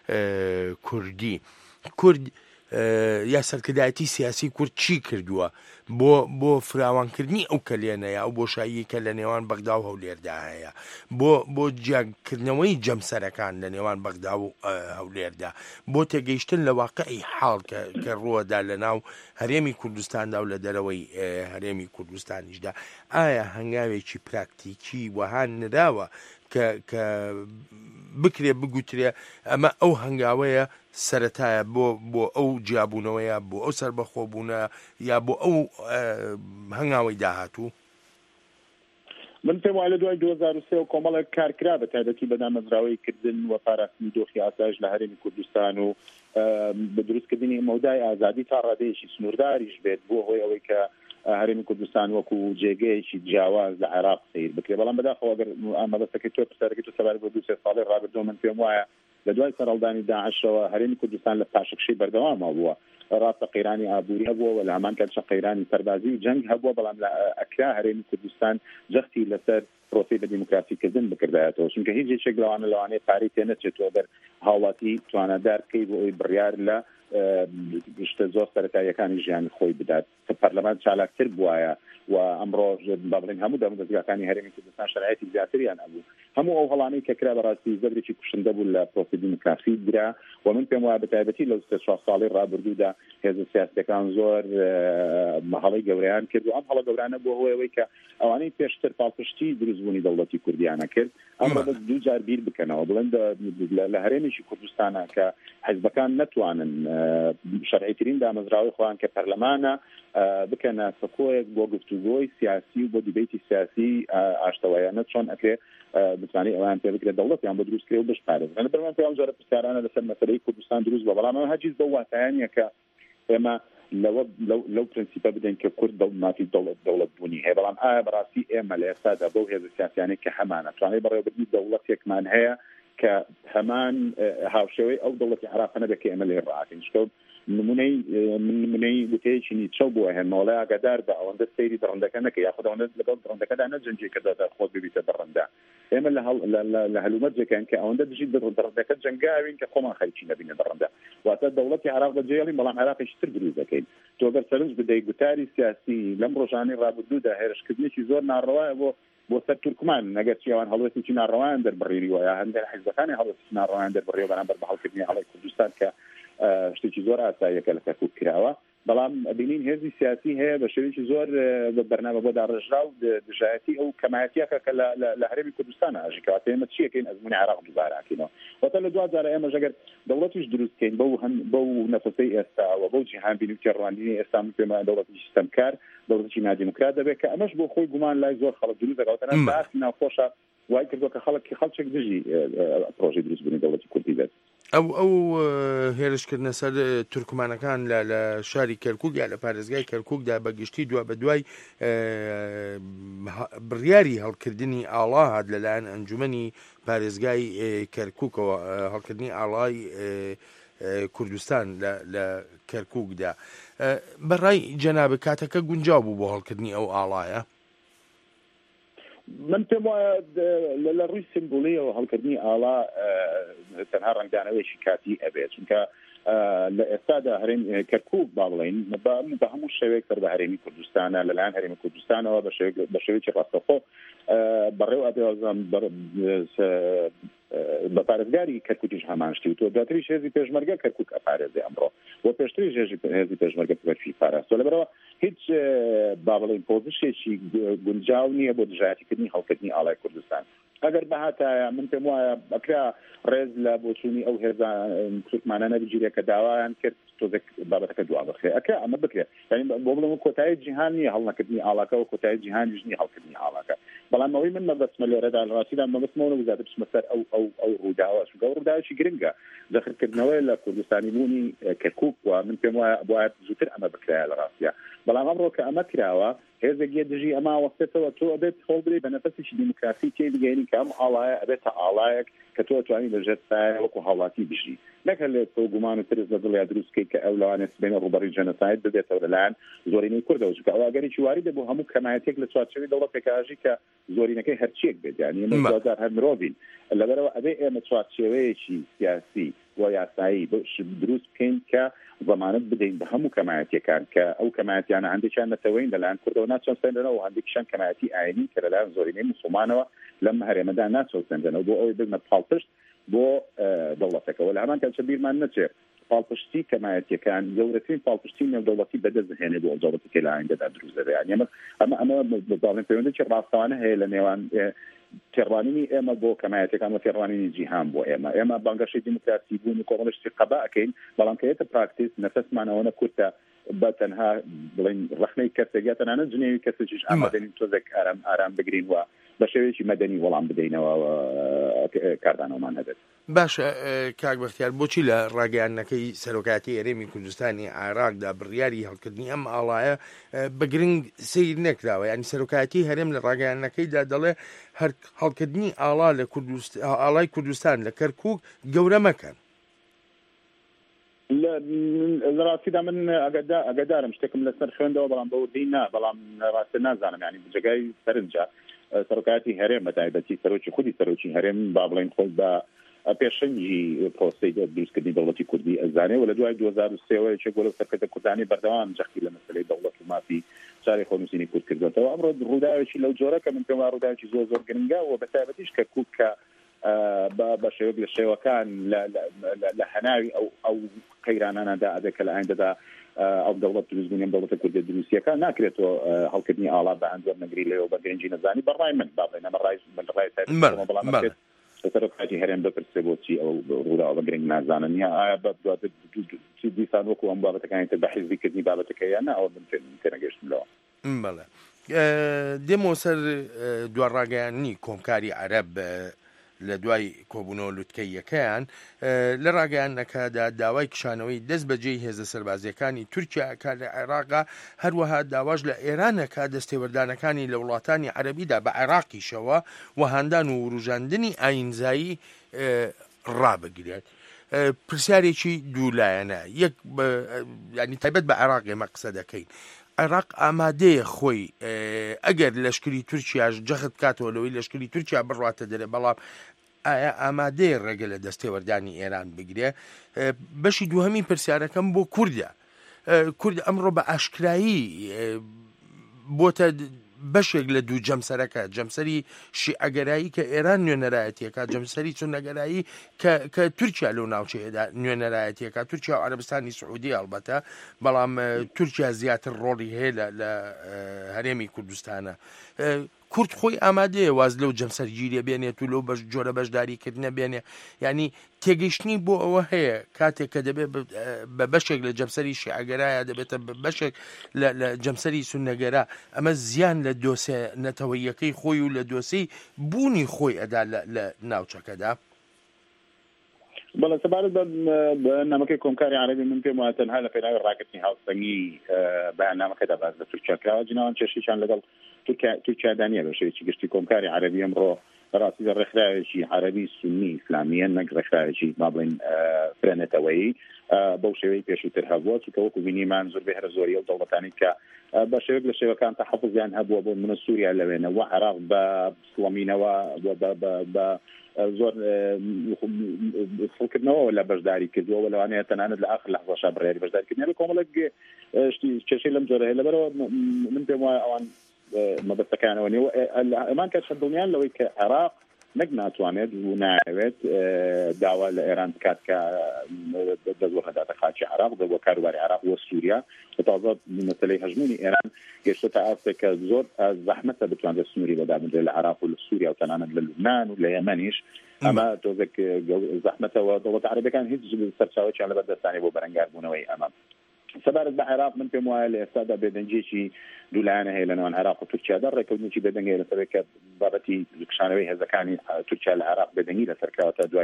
کوردی کورد یا سەرکردایەتی سیاسی کورد چی کردووە بۆ بۆ فراوانکردنی ئەو کەلێنەیە ئەو بۆشایی کە لە نێوان بەغدا و هەولێردا هەیە بۆ بۆ جیاکردنەوەی جەمسەرەکان لە نێوان بەغدا و هەولێردا بۆ تێگەیشتن لە واقعی حاڵ کە ڕووەدا لە ناو هەرێمی کوردستاندا و لە دەرەوەی هەرێمی کوردستانیشدا ئایا هەنگاوێکی پراکتیکی وەها نراوە کە بکرێ بگوترێ ئەمە ئەو هەنگاوەیە سەرەتایە بۆ بۆ ئەو جیابوونەوەیە بۆ ئەو سەربەخۆبوونە یا بۆ ئەو هەنگاوەی داهاتوو؟ من پێم وایە لە دوای دوو هەزار و سێ و کۆمەڵێک کارکرا بە تایبەتی بە دامەزراوەیکردن و پاراستنی دۆخی ئاسایش لە هەرێمی کوردستان و بە دروستکردنی مەودای ئازادی تا ڕادەیەکی سنوورداریش بێت بۆ هۆی ئەوەی کە هەرێمی کوردستان وەکو جێگەیەکی جیاواز لە عێراق سیر بکرێت. بەڵام بەداخەوە ئەگەر ئامادەستەکەی تۆ پرسیارەکەی تۆ سەبارەت بە دوو سێ ساڵی ڕابردووە من پێم وایە لە دوای سەرهەڵدانی داعشەوە هەرێمی کوردستان لە پاشەکشەی بەردەوامە بووە. ڕاستە قەیرانی ئابووری هەبووە و لە هەمان کاتژە قەیرانی سەربازی و جەنگ هەبووە، بەڵام لە ئەکرا هەرێمی کوردستان جەختی لەسەر پرۆسی بە دیموکراسیکردن بکردایەتەوە، چونکە هیچ یەکێک لەوانە لەوانەیە پارەی تێنەچێتەوە دەر هاوڵاتی توانەدار بکەی بۆ ئەوی بڕیار لە شتە زۆر سەرەتاییەکانی ژیانی خۆی بدات. پەرلەمان چالاکتر بووایە و ئەمڕۆ بەڵێن هەموو دەموزگاکانی هەرێمی کوردستان شرایەتی زیاتریان هەبوو. هەموو ئەو هەڵانەی کە کرا بەڕاستی زەبرێکی کوشندە بوو لە پرۆسی دیموکراسی درا و من پێم وایە بە تایبەتی لەو سێ چوار ساڵی ڕابردوودا هێزە سیاسیەکان زۆر هەڵەی گەورەیان کرد و ئەم هەڵە گەورانە بۆ هۆی ئەوەی کە ئەوانەی پێشتر پاڵپشتی دروستبوونی دەوڵەتی کوردیانە کرد ئەمڕۆ بەس دوو جار بیر بکەنەوە بڵێن لە هەرێمیشی کوردستانە کە حیزبەکان نەتوانن شەرعیترین دامەزراوەی خۆیان کە پەرلەمانە بکەنە سەکۆیەک بۆ گفتوگۆی سیاسی و بۆ دیبیتی سیاسی ئاشتەوایانە چۆن ئەکرێ بتوانێت ئەوان پێ بکرێت دەوڵەتیان بۆ دروستکرێ و بشپارێزن. بەڵام پێیان جارە پرسیارانە لەسەر مەسەلەی کوردستان دروست بووە، بەڵام ئەمە هەرگیز بەو واتایانە کە ئێمە لەوە لەو پرینسیپە بدەین کە کورد مافی دەوڵەت دەوڵەت بوونی هەیە، بەڵام ئایا بەڕاستی ئێمە لە ئێستادا بەو هێزە سیاسیانەی کە هەمانە توانێت بەڕێوەبردنی دەوڵەتێکمان هەیە کە هەمان هاوشێوەی ئەو دەوڵەتی عێراق نەبێت کە ئێمە لێ ڕاکەین. نمونەی نمونەی وتەیەکی نیچە بووە هێنمەوەڵای ئاگادار بە ئەوەندە سەیری دڕندەکە نەکە یاخود ئەوەندە لەگەڵ دڕندەکەدا نەجەنجێ کە دەدا خۆت ببیتە دڕندە. ئێمە لە هەلومەرجەکەن کە ئەوەندە دژی دڕندەکە جەنگاوین کە خۆمان خەریکی نەبینە دڕندە، واتە دەوڵەتی عێراق بەجێڵین بەڵام عێراقیش تر دروست دەکەین. تۆ گەر سەرنج بدەیت گوتاری سیاسی لەم ڕۆژانەی ڕابردوودا هێرشکردنێکی زۆر ناڕەوایە بۆ بۆ سەر تورکمان نەگەر چیاوان هەڵوێستێکی ناڕەوایان دەربڕیریوە یا هەندێک حیزبەکانی هەڵوێستی ناڕەوایان دەربڕیوە بەرامبەر بە هەڵکردنی هەڵی کوردستان کە شتێکی زۆر ئاساییەکە لە کەرکووک کراوە. بەڵام بینین هێزی سیاسی هەیە بە شێوەیەکی زۆر بە بەرنامە بۆ داڕژرا و دژایەتی ئەو کەمایەتیەکە کە لە هەرێمی کوردستانە ئاژیکەواتە ئێمە چیەکەین ئەزموونی عێراق دووبارەکەینەوە. واتە لە دوای جارە ئێمە ئەگەر دەوڵەتیش دروستکەین بەو بەو نەفەسەی ئێستاوە بەو جیهان بینیم کە ڕوانینی ئێستا پێمە دەوڵەتی سیستەمکار دەوڵەتی نادیموکرات دەبێت کە ئەمەش بۆ خۆی گومان لای زۆر خەڵک دروست دەکەوتە باسی ناوخۆشە وای کردووە کە خەڵکی خەڵکێک دژی پرۆژەی دروستبوونی دەوڵەتی کوردی بێت. ئەو ئەو هێرشکردنە سەر تورکمانەکان لە شاری کەرکووک یا لە پارێزگای کەرکووکدا بەگشتی دوا بە دوای بڕیاری هەڵکردنی ئاڵا هات لەلایەن ئەنجومەنی پارێزگای کەرکووکەوە هەڵکردنی ئاڵای کوردستان لە کەرکووکدا. بەڕای جەنابە کاتەکە گونجاو بوو بۆ هەڵکردنی ئەو ئاڵایە؟ من پێم وایە لە ڕووی سمبولیەوە هەڵکردنی ئاڵا تەنها ڕنگدانەوەیشی کاتی ئەبێت، چونکە لە ئێستادا هەرێم کەرکووک با بڵێن بە هەموو شێوەیەک سەر بە هەرێمی کوردستانە لەلایەن هەرێمی کوردستانەوە بە شێوەیەکی ڕاستەخۆ بەڕێو ئەبێوازان بە پارێزگاری کەرکووکیش هەمانشتی و تۆ دواتریش هێزی پێشمەرگە کەرکووک ئەپارێزێ ئەمڕۆ و پێشتریش هێزی پێشمەرگە بەرفی پاراستەوە. لەبەرەوە هیچ با بڵێن پۆزیشێکی گونجاو نییە بۆ دژایەتیکردنی هەڵکردنی ئاڵای کوردستان. ئەگەر بەهاتایە من پێم وایە ئەکرا ڕێز لە بۆچوونی ئەو هێزە تورکمانانە بگیرێ کە داوایان کرد تۆزێک بابەتەکە دوا بخێ ئەکرا ئەمە بکرێت، بۆ بڵێم کۆتایی جیهان نیە هەڵنەکردنی ئاڵاکە و کۆتایی جیهانیش نیە هەڵکردنی ئاڵاکە. بەڵام ئەوەی من مەبەستمە لێرەدا لە ڕاستیدا مەبەستمەوە وزارە بچمە سەر ئەو ئەو ئەو ڕووداوە چونکە ئەو ڕووداوێکی گرنگە زەخرکردنەوەی لە کوردستانی بوونی کەرکووک و من پێم وایە بۆ زووتر ئەمە بکرایە لە ڕاستیە. بەڵام ئەمڕۆ کە ئەمە کراوە هێزێک دژی ئەما وەستێتەوە تۆ ئەبێت هەڵ بدەیت بە نەفەسێکی دیموکراسی تێ بگەینی کە ئەم ئاڵایە ئەبێتە ئاڵایەک کە تۆ توانی لەژێر سایە وەکو هاوڵاتی بژی نەکە لێت تۆ گومان و ترس لە دڵیا دروستکەی کە ئەو لەوانێت بینە ڕوبەڕی جەنۆساید ببێتەوە لەلایەن زۆرینەی کوردەوە چونکە ئەواگەری واری دەبوو هەموو کەمایەتێک لە چوارچەوەی دەوڵەتێکاژی کە زۆرینەکەی هەرچیەک بێت یعنی ئێمە هەر مرۆڤین لەبەرەوە ئەبێ ئێمە چوارچێوەیەکی سیاسی و یاسایی دروست بکەین کە ضمانت بدەین بە هەموو کەمایەتەکان کە ئەو کەمایەتیانە هەندێکیان نەتەوەین لەلایەن کوردەوە ناچۆنسێنرێنەوە و هەندێکیشان کەمایەتی ئاینی کە لەلایەن زۆرینەی موسڵمانەوە لەم هەرێمەدا ناچۆنسێنرێنەوە بۆ ئەوەی ببنە پاڵپشت بۆ دەوڵەتەکەەوە لە هەمان کاتژە بیرمان نەچێت پاڵپشتی کەمایەتیەکان گەورەترین پاڵپشتی نێودەوڵەتی بەدەستهێنێت بۆ دەوڵەتێکی لە ئایندەدا دروست دەبێت ئەمە ئەمە ئەمە بەڵێن پەیوەندێکی ڕاستەوانە هەیە لە نێوان تێڕوانینی ئێمە بۆ کەمایەتەکان و تێڕوانینی جیهان بۆ ئێمە ئێمە بانگەشەی دیموکراسی بوون و کۆمەڵشتی قەباکەین بەڵام کە هێتە پراکتیس نەفەسمانەوە نەکورتە بە تەنها بڵین ڕخنەی کەسێک تەنانەت جنێوی کەسێکیش ئامادەین تۆزێک ئارام ئارام بگرین وە بە شێوەیەکی مەدەنی وەڵام بدەینەوە کاردانەوەمان هەبێت. باشە کاک بەختیار بۆچی لە ڕاگەیاندنەکەی سەرۆکاتی هەرێمی کوردستانی عێراقدا بڕیاری هەڵکردنی ئەم ئاڵایە بە گرنگ سیر نەکراوە ینی سەرۆکاتی هەرێم لە ڕاگەیاندنەکەیدا دەڵێ هەر هەڵکردنی ئاڵا لە ئاڵای کوردستان لە کەرکووک گەورە مەکەن. لە ڕاستیدا من ئەگەدارم شتێکم لەسەر خوێندەوە بەڵام بەوردی نا بەڵام ڕاستە نازانم ینی جێگای سەرنجە سەرۆکاتی هەرێم بەتایبەتی سەرۆکی خودی سەرۆکی هەرێم با بڵین خۆی بە پێشەنگی پرۆسەی دروستکردنی دەوڵەتی کوردی ئەزانێ و لە دوای دوو هەزار و سێەوە چێک بۆ سەرکردە کوردانی بەردەوام جەختی لە مەسەلەی دەوڵەت و مافی چارەی خۆنووسینی کورد کردوێتەوە ئەمڕۆ ڕووداوێکی لەو جۆرە کە من پێم وایە ڕووداوێکی زۆر زۆر گرنگە و بەتایبەتیش کە کوک کە بە شێوەیەک لە شێوەکان لە هەناوی ئەو ئەو قەیرانانەدا ئەدەکە لە ئایندەدا ئەو دەوڵەت دروستبوونی دەوڵەتە کوردی دروستیەکە ناکرێتەوە هەڵکردنی ئاڵا بە هەندووە نەگری لێەوە بە گرنگی نەزانی بەڕای من با بڵێن ئەمە ڕای من ڕای بەڵام سەرۆکاتی هەرێم بپرسێ بۆچی ئەو ڕووداوە بە گرنگ نازانن یا ئایا بە دیسان وەکو ئەم بابەتەکانی تر بە حیزبیکردنی بابەتەکە یان ئەوە من تێنەگەشتمەوە. بەڵێ دێمەوە سەر دووەڕاگەیاندنی کۆمکاری عەرەب لە دوای کۆبوونەوە لوتکەیەکەیان لە ڕاگەیاندنەکەدا داوای کشانەوەی دەست بەجێی هێزە سەربازیەکانی تورکیاکە لە عێراقا هەروەها داواش لە ئێرانەکە دەستێوەردانەکانی لە وڵاتانی عەرەبیدا بە عێراقیشەوە و هەندان و ڕوژاندنی ئاینزایی ڕابگرێت. پرسیارێکی دوولایەنە یەک ینی تایبەت بە عێراق ئێمە قسە دەکەین. عێراق ئامادەیە خۆی ئەگەر لەشکری تورکیاش جەخت کاتەوە لەوەی لەشکری تورکیا بڕاتە دەرێ بەڵام ئایا ئامادەیە ڕێگە لە دەستێوەردانی ئێران بگرێ؟ بەشی دووهەمی پرسیارەکەم بۆ کووردە. کورد ئەمڕۆ بە ئاشکرایی بۆتە بەشێک لە دوو جەمسەرەکە جەمسەری شیعەگەرایی کە ئێران نوێنەرایەتیەکە جەمسەری سونەگەرایی کە تورکیا لەو ناوچەیەدا نوێنەرایەتیەکە تورکیا و عەرەبستانی سعودی هەڵبەتە بەڵام تورکیا زیاتر ڕۆڵی هەیە لە هەرێمی کوردستانە. کورد خۆی ئامادەیە واز لەو جەمسەرگیریە بێنێت و لەو بەش جۆرە بەشداریکردنە بێنێ ینی تێگەیشتنی بۆ ئەوە هەیە کاتێک کە دەبێت بە بەشێک لە جەمسەری شیعەگەرایە دەبێتە بەشێک لە جەمسەری سونەگەرا ئەمە زیان لە دۆسێ نەتەوەیەکەی خۆی و لە دۆسەی بوونی خۆی ئەدا لە ناوچەکەدا. بەڵێ سەبارەت بە نامەکەی کۆمکاری عەرەبی من پێم وایە تەنها لە پێناوی ڕاگررتنی هاوسەنگی بەیاننامەکەدا باز لە تورکیا کراوە جناوان کێشەیان لەگەڵ تورکیادانیە بە شێوەیەکی گشتی کۆمکاری عەرەبی ئەمڕۆ بەڕاستی ڕێکخراوێکی عەرەبی سونی ئیسلامیە نەک ڕێکخراوێکی با بڵێن فرێنێتەوەیی بەو شێوەی پێشووتر هەبووە چونکە وەکو بینیمان زۆر بێ هەر زۆریە و دەوڵەتانی کە بە شێوەیەک لە شێوەکان تەحەفوزیان هەبووە بۆ منە سووریا لەوێنەوە عێراق بە سڵەمینەوە بە زۆر فڵکردنەوە لە بەشداری کردووە لەوانەیە تەنانەت لە ئاخر لەحظەشا بڕیاری بەشداریکردنیان لە کۆمەڵێک کێشەی لەم جۆرە هەیە لەبەرەوە من پێم وایە ئەوان مەبەستەکانەوە نیە ئەمان کە شەدڵنیان لەوەی کە عێراق نەک ناتوانێت و نایەوێت داوا لە ئێران بکات کە دەزوە هەداتە خاچی عێراق بۆ کاروباری عێراق وە سووریا و تازە مەسەلەی هەژمونی ئێران گەشتە ئاستێک کە زۆر زەحمەتە بتوانێت سنووری بەدابدرێت لە عێراق و لە سووریا و تەنانەت لە لوبنان و لە یەمەنیش ئەمە تۆزێک زەحمەتەوە دەوڵەتە عەرەبیەکان هیچ سەرچاوەیان لەبەر دەستانی بۆ بەرەنگاربوونەوەی ئەمە. سەبارەت بە عێراق من پێم وایە لە ئێستادا بێدەنگێکی دوولایەنە هەیە لە نێوان عێراق و تورکیادا ڕێکەوتنێکی بێدەنگەیە لەسەر کە بابەتی کشانەوەی هێزەکانی تورکیا لە عێراق بێدەنگی لەسەر کراوەتە دوای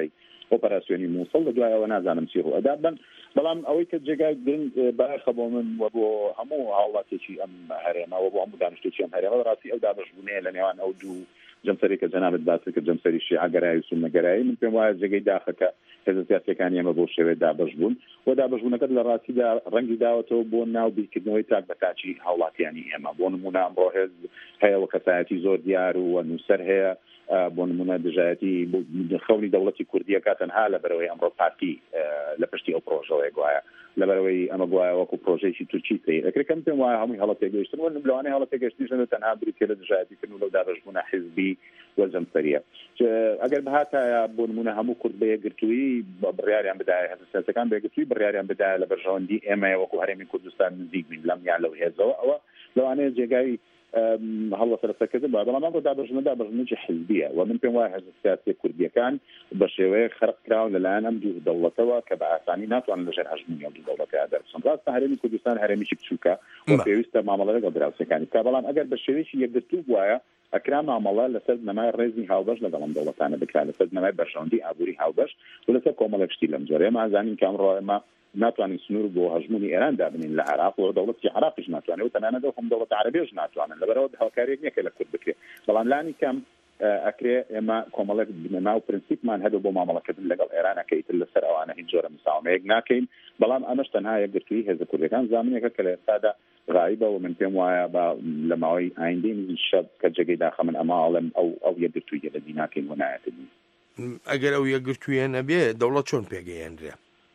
ئۆپەراسیۆنی مووسڵ لە دوایەوە نازانم چی ڕوئەدا بن بەڵام ئەوەی کە جێگای گرنگ بەخە بۆ من و بۆ هەموو هاوڵاتێکی ئەم هەرێمەوە بۆ هەموو دانیشتێکی ئەم هەرێمە ڕاستی ئەو دابەشبوونەیە لە نێوان ئەو دوو جەمسەری کە جەنابەت باس کرد جەمسەری شیعەگەرایی و سوننەگەرایی من پێم وایە جێگەی داخەکە هێزە سیاسیەکانی ئێمە بۆ شێوەیە دابەش بوون و دابەشبوونەکەت لە ڕاستیدا ڕەنگی داوەتەوە بۆ ناو بیرکردنەوەی تاک بە تاچی هاوڵاتیانی ئێمە بۆ نمونە ئەمڕۆ هێز هەیە و کەسایەتی زۆر دیار و نووسەر هەیە بۆ نمونە دژایەتی خەونی دەوڵەتی کوردیەکە تەنها لە بەرەوەی ئەمڕۆ پارتی لە پشتی ئەو پرۆژەوەی گوایە لە بەرەوەی ئەمە گوایە وەکو پرۆژەیەکی تورکی پێی دەکرێتکەم پێم وایە هەمووی هەڵە تێگەیشتن و لەوانەیە هەڵە تێگەشتنیشە تەنها بریتێ لە دژایەتیکردن و لەو دابەشبوونە حیزبی وەجەمسەریە ئەگەر بەهاتایە بۆ نمونە هەموو کورد بە یەکگرتووی بڕیاریان بدایە هەزە سیاسەکان بە یەکگرتووی بڕیاریان بدایە لە بەرژەوەندی ئێمە وەکو هەرێمی کوردستان نزیک بین لەم یان لەو هێزەوە ئەوە لەوانەیە جێگای هەڵە سەرسەکردن بە بەڵام ئەمڕۆ دابەشبوونە دابەشبوونێکی حیزبیە و من پێم وایە هەزە سیاسی کوردیەکان بە شێوەیە خەرق کراون لەلایەن ئەم دوو دەوڵەتەوە کە بە ئاسانی ناتوانن لەژێر هەژمونی ئەم دوو دەوڵەتەیە دەربچن ڕاستە هەرێمی کوردستان هەرێمیی بچووکە و پێویستە مامەڵە لەگەڵ دراوسەکانی بکات بەڵام ئەگەر بە شێوەیەکی یەکگرتوو بووایە ئەکرا مامەڵە لەسەر نەمای ڕێزی هاوبەش لەگەڵ ئەم دەوڵەتانە بکرا لەسەر نەمای بەرژەوەندی ئابووری هاوبەش و لەسەر کۆمەڵێک شتی لەم جۆرە ئێمە ئازانین کە ئەمڕۆ ئێمە ناتوانین سنوور بۆ هەژمونی ئێران دابنین لە عێراق و دەوڵەتی عێراقیش ناتوانێت و تەنانەت ئەو هەموو دەوڵەت عەرەبیش ناتوانن لەبەرەوە هاوکاریەک نییە کە لە کورد بکرێت بەڵام لانی کەم ئەکرێ ئێمە کۆمەڵێک بنەما و پرینسیپمان هەبێ بۆ مامەڵەکردن لەگەڵ ئێرانەکە ئیتر لەسەر ئەوانە هیچ جۆرە مساومەیەک ناکەین بەڵام ئەمەش تەنها یەکگرتووی هێزە کوردەکان زامنێکە کە لە ئێستادا غایبە و من پێم وایە لە ماوەی ئایندەی شەب کە جێگەی داخە من ئەمە ئاڵم ئەو ئەو یەکگرتوویە لە دی ناکەین و نایەتنی ئەگەر ئەو یەکگرتوویە نەبێ دەوڵەت چۆن پێگەیەنرێ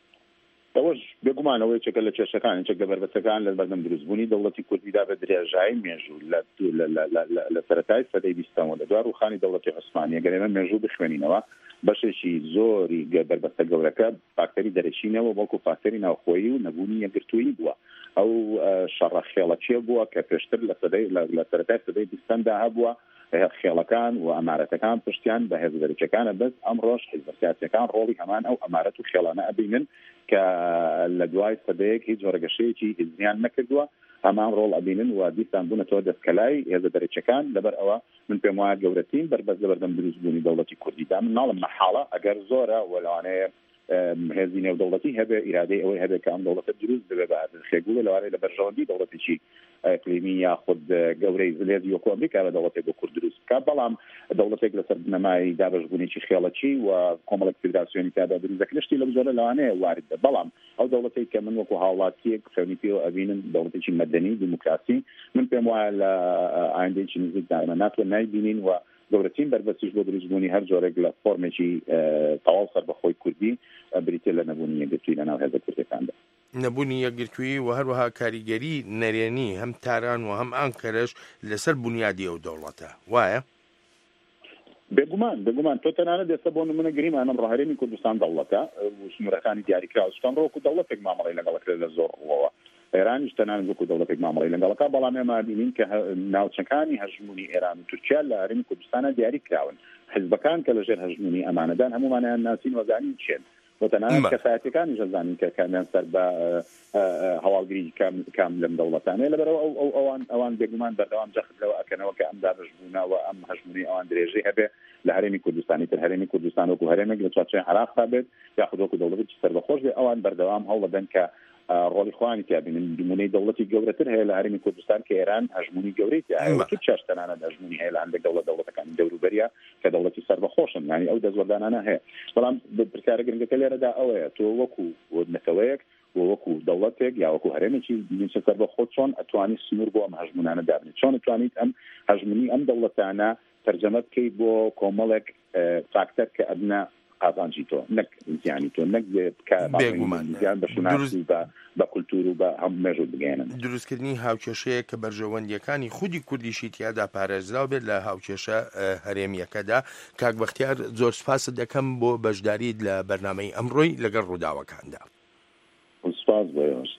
ئەوەش بێگومانەوەی چەکە لە کێشەکان چەک لە بربەسەکان لە بەردەم دروستبوونی دەوڵەتی کوردیدا بە درێژایی مێژوو لە سەرەتای سەدەی بیستەمەوە لە دوای ڕووخانی دەوڵەتی عوسمانیە گەر ئێمە مێژوو بخوێنینەوە بەشێکی زۆری بربەستە گەورەکە فاکتەری دەرەچینەوە بەڵکو فاکتەری ناوخۆیی و نەبوونی یەکگرتوویی بووە ئەو شەڕە خێڵەچیە بووە کە پێشتر لە سەدەی لە سەرەتای سەدەی بیستەمدا هەبووە خێڵەکان و ئەمارەتەکان پشتیان بە هێز دەرەچەکانە بەس ئەمڕۆژ حیزب سیاسیەکان ڕۆڵی هەمان ئەو ئەمارەت و خێڵانە ئەبینن کە لە دوای سەدەیەک هیچ وەرگەشەیەکی هیچیان نەکردووە هەمان ڕۆڵ ئەبینن و دیسان بوونەتەوە دەستکەلای هێزە دەرەچەکان لەبەر ئەوە من پێم وایە گەورەترین بربەست لە بەردەم دروستبوونی دەوڵەتی کوردیدا من ناڵم مەحاڵە ئەگەر زۆرە و لەوانەیە هێزی نێودەوڵەتی هەبێ ئیرادەی ئەوەی هەبێت کە ئەم دەوڵەتە دروست ببێ بە خێگوڵە لەوانەیە لە بەرژەوەندی دەوڵەتێکی ئەقلیمی یاخود گەورەی زلێزی وەکو ئەمریکا لە دەوڵەتێک بۆ کورد دروست بکات بەڵام دەوڵەتێک لەسەر بنەمای دابەشبوونێکی خێڵەکی و کۆمەڵێک فیدراسیۆنی تادا دروست دەکرێت شتی لەم جۆرە لەوانەیە واردە بەڵام ئەو دەوڵەتێک کە من وەکو هاوڵاتیەک خوێنی پێوە ئەبینن دەوڵەتێکی مەدەنی دیموکراسی من پێم وایە لە ئایندەیەکی نزیک دائما ناتوانین نایبینین و گەورەترین بربەستیش بۆ دروستبوونی هەر جۆرێک لە فۆرمێکی تەواو سەربەخۆی کوردی بریتێ لە نەبوونی یەکگرتووی لەناو هێزە کوردەکاندا نەبوونی یەکگرتووی و هەروەها کاریگەری نەرێنی هەم تاران و هەم ئانکەرەش لەسەر بنیادی ئەو دەوڵەتە وایە بێگومان بێگومان تۆ تەنانەت ئێستا بۆ نمونە گریمان ئەم ڕاهەرێمی کوردستان دەوڵەتە سنوورەکانی دیاریکراوە سوستان ڕۆکو دەوڵەتێک مامەڵەی لەگەڵەکرێت لە زۆر ڕۆوە ئێرانیش تەنانەت وەکو دەوڵەتێک مامەڵەی لەگەڵەکە بەڵام ئێمە بینین کە ناوچەکانی هەژمونی ئێران و تورکیا لە هەرێمی کوردستانە دیاری کراون حیزبەکان کە لەژێر هەژمونی ئەمانەدان هەمومانیان ناسین وەزانین چێن بۆ تەنانەت کەسایەتیەکانی ژەزانین کە کامیان سەر بە هەواڵگری کام لەم دەوڵەتانەیە لەبەرەوە ئەو ئەوان ئەوان بێگومان بەردەوام جەخت لەوە ئەکەنەوە کە ئەم دابەشبوونەوە ئەم هەژمونی ئەوان درێژەی هەبێ لە هەرێمی کوردستانی تر هەرێمی کوردستان وەکو هەرێمێک لە چوارچێ عێراقا بێت یاخود وەکو دەوڵەتێکی سەربەخۆش بێ ئەوان بەردەوام هەوڵەدەن کە ڕۆڵی خوانی تیابینن نمونەی دەوڵەتی گەورەتر هەیە لە هەرێمی کوردستان کە ئێران هەژمونی گەورەی تیا چاش تەنانەت هەژمونی هەیە لە هەندێک دەوڵەت دەوڵەتەکانی دەوروبەریە کە دەوڵەتی سەربەخۆشن یعنی ئەو دەستوەردانانە هەیە بەڵام پرسیارە گرنگەکە لێرەدا ئەوەیە تۆ وەکو نەتەوەیەک وەکو دەوڵەتێک یا وەکو هەرێمێکی بینچە سەربەخۆ چۆن ئەتوانی سنوور بۆ ئەم هەژمونانە دابنیت چۆن ئەتوانیت ئەم هەژمونی ئەم دەوڵەتانە تەرجەمە بکەیت بۆ کۆمەڵێک فاکتەر کە ئەبنە قازانجی تۆ نەک زیانی تۆ نەک زیان بە شوناسی بە کولتور و بە هەموو مێژوو بگەێنن دروستکردنی هاوکێشەیە کە بەرژەوەندیەکانی خودی کوردیشی تیادا پارێزراو بێت لە هاوکێشە هەرێمیەکەدا کاک بەختیار زۆر سپاست دەکەم بۆ بەشداریت لە بەرنامەی ئەمڕۆی لەگەڵ ڕووداوەکاندا سپاس بۆ ئێوەش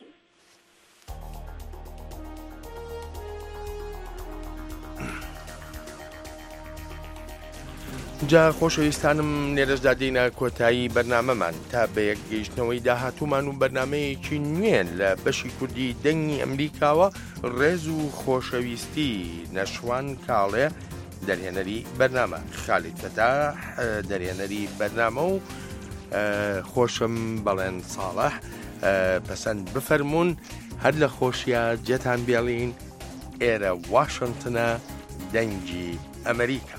جا خۆشەویستانم لێرەشدا دێنە کۆتایی بەرنامەمان تا بە یەک گەیشتنەوەی داهاتوومان و بەرنمەیەکی نوێن لە بەشی کوردی دەنگی ئەمریکاوە ڕێز و خۆشەویستی نەشوان کاڵێ دەرهێنەری بەرنامە خالید فەتاح دەرهێنەری بەرنامە و خۆشم بەڵێن ساڵح پەسەند بفەرمونون هەر لە خۆشیە جێتان بێڵین ئێرە واشنگتنە دەنگی ئەمریکا.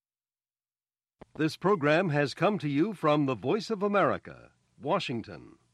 This program has come to you from the Voice of America, Washington.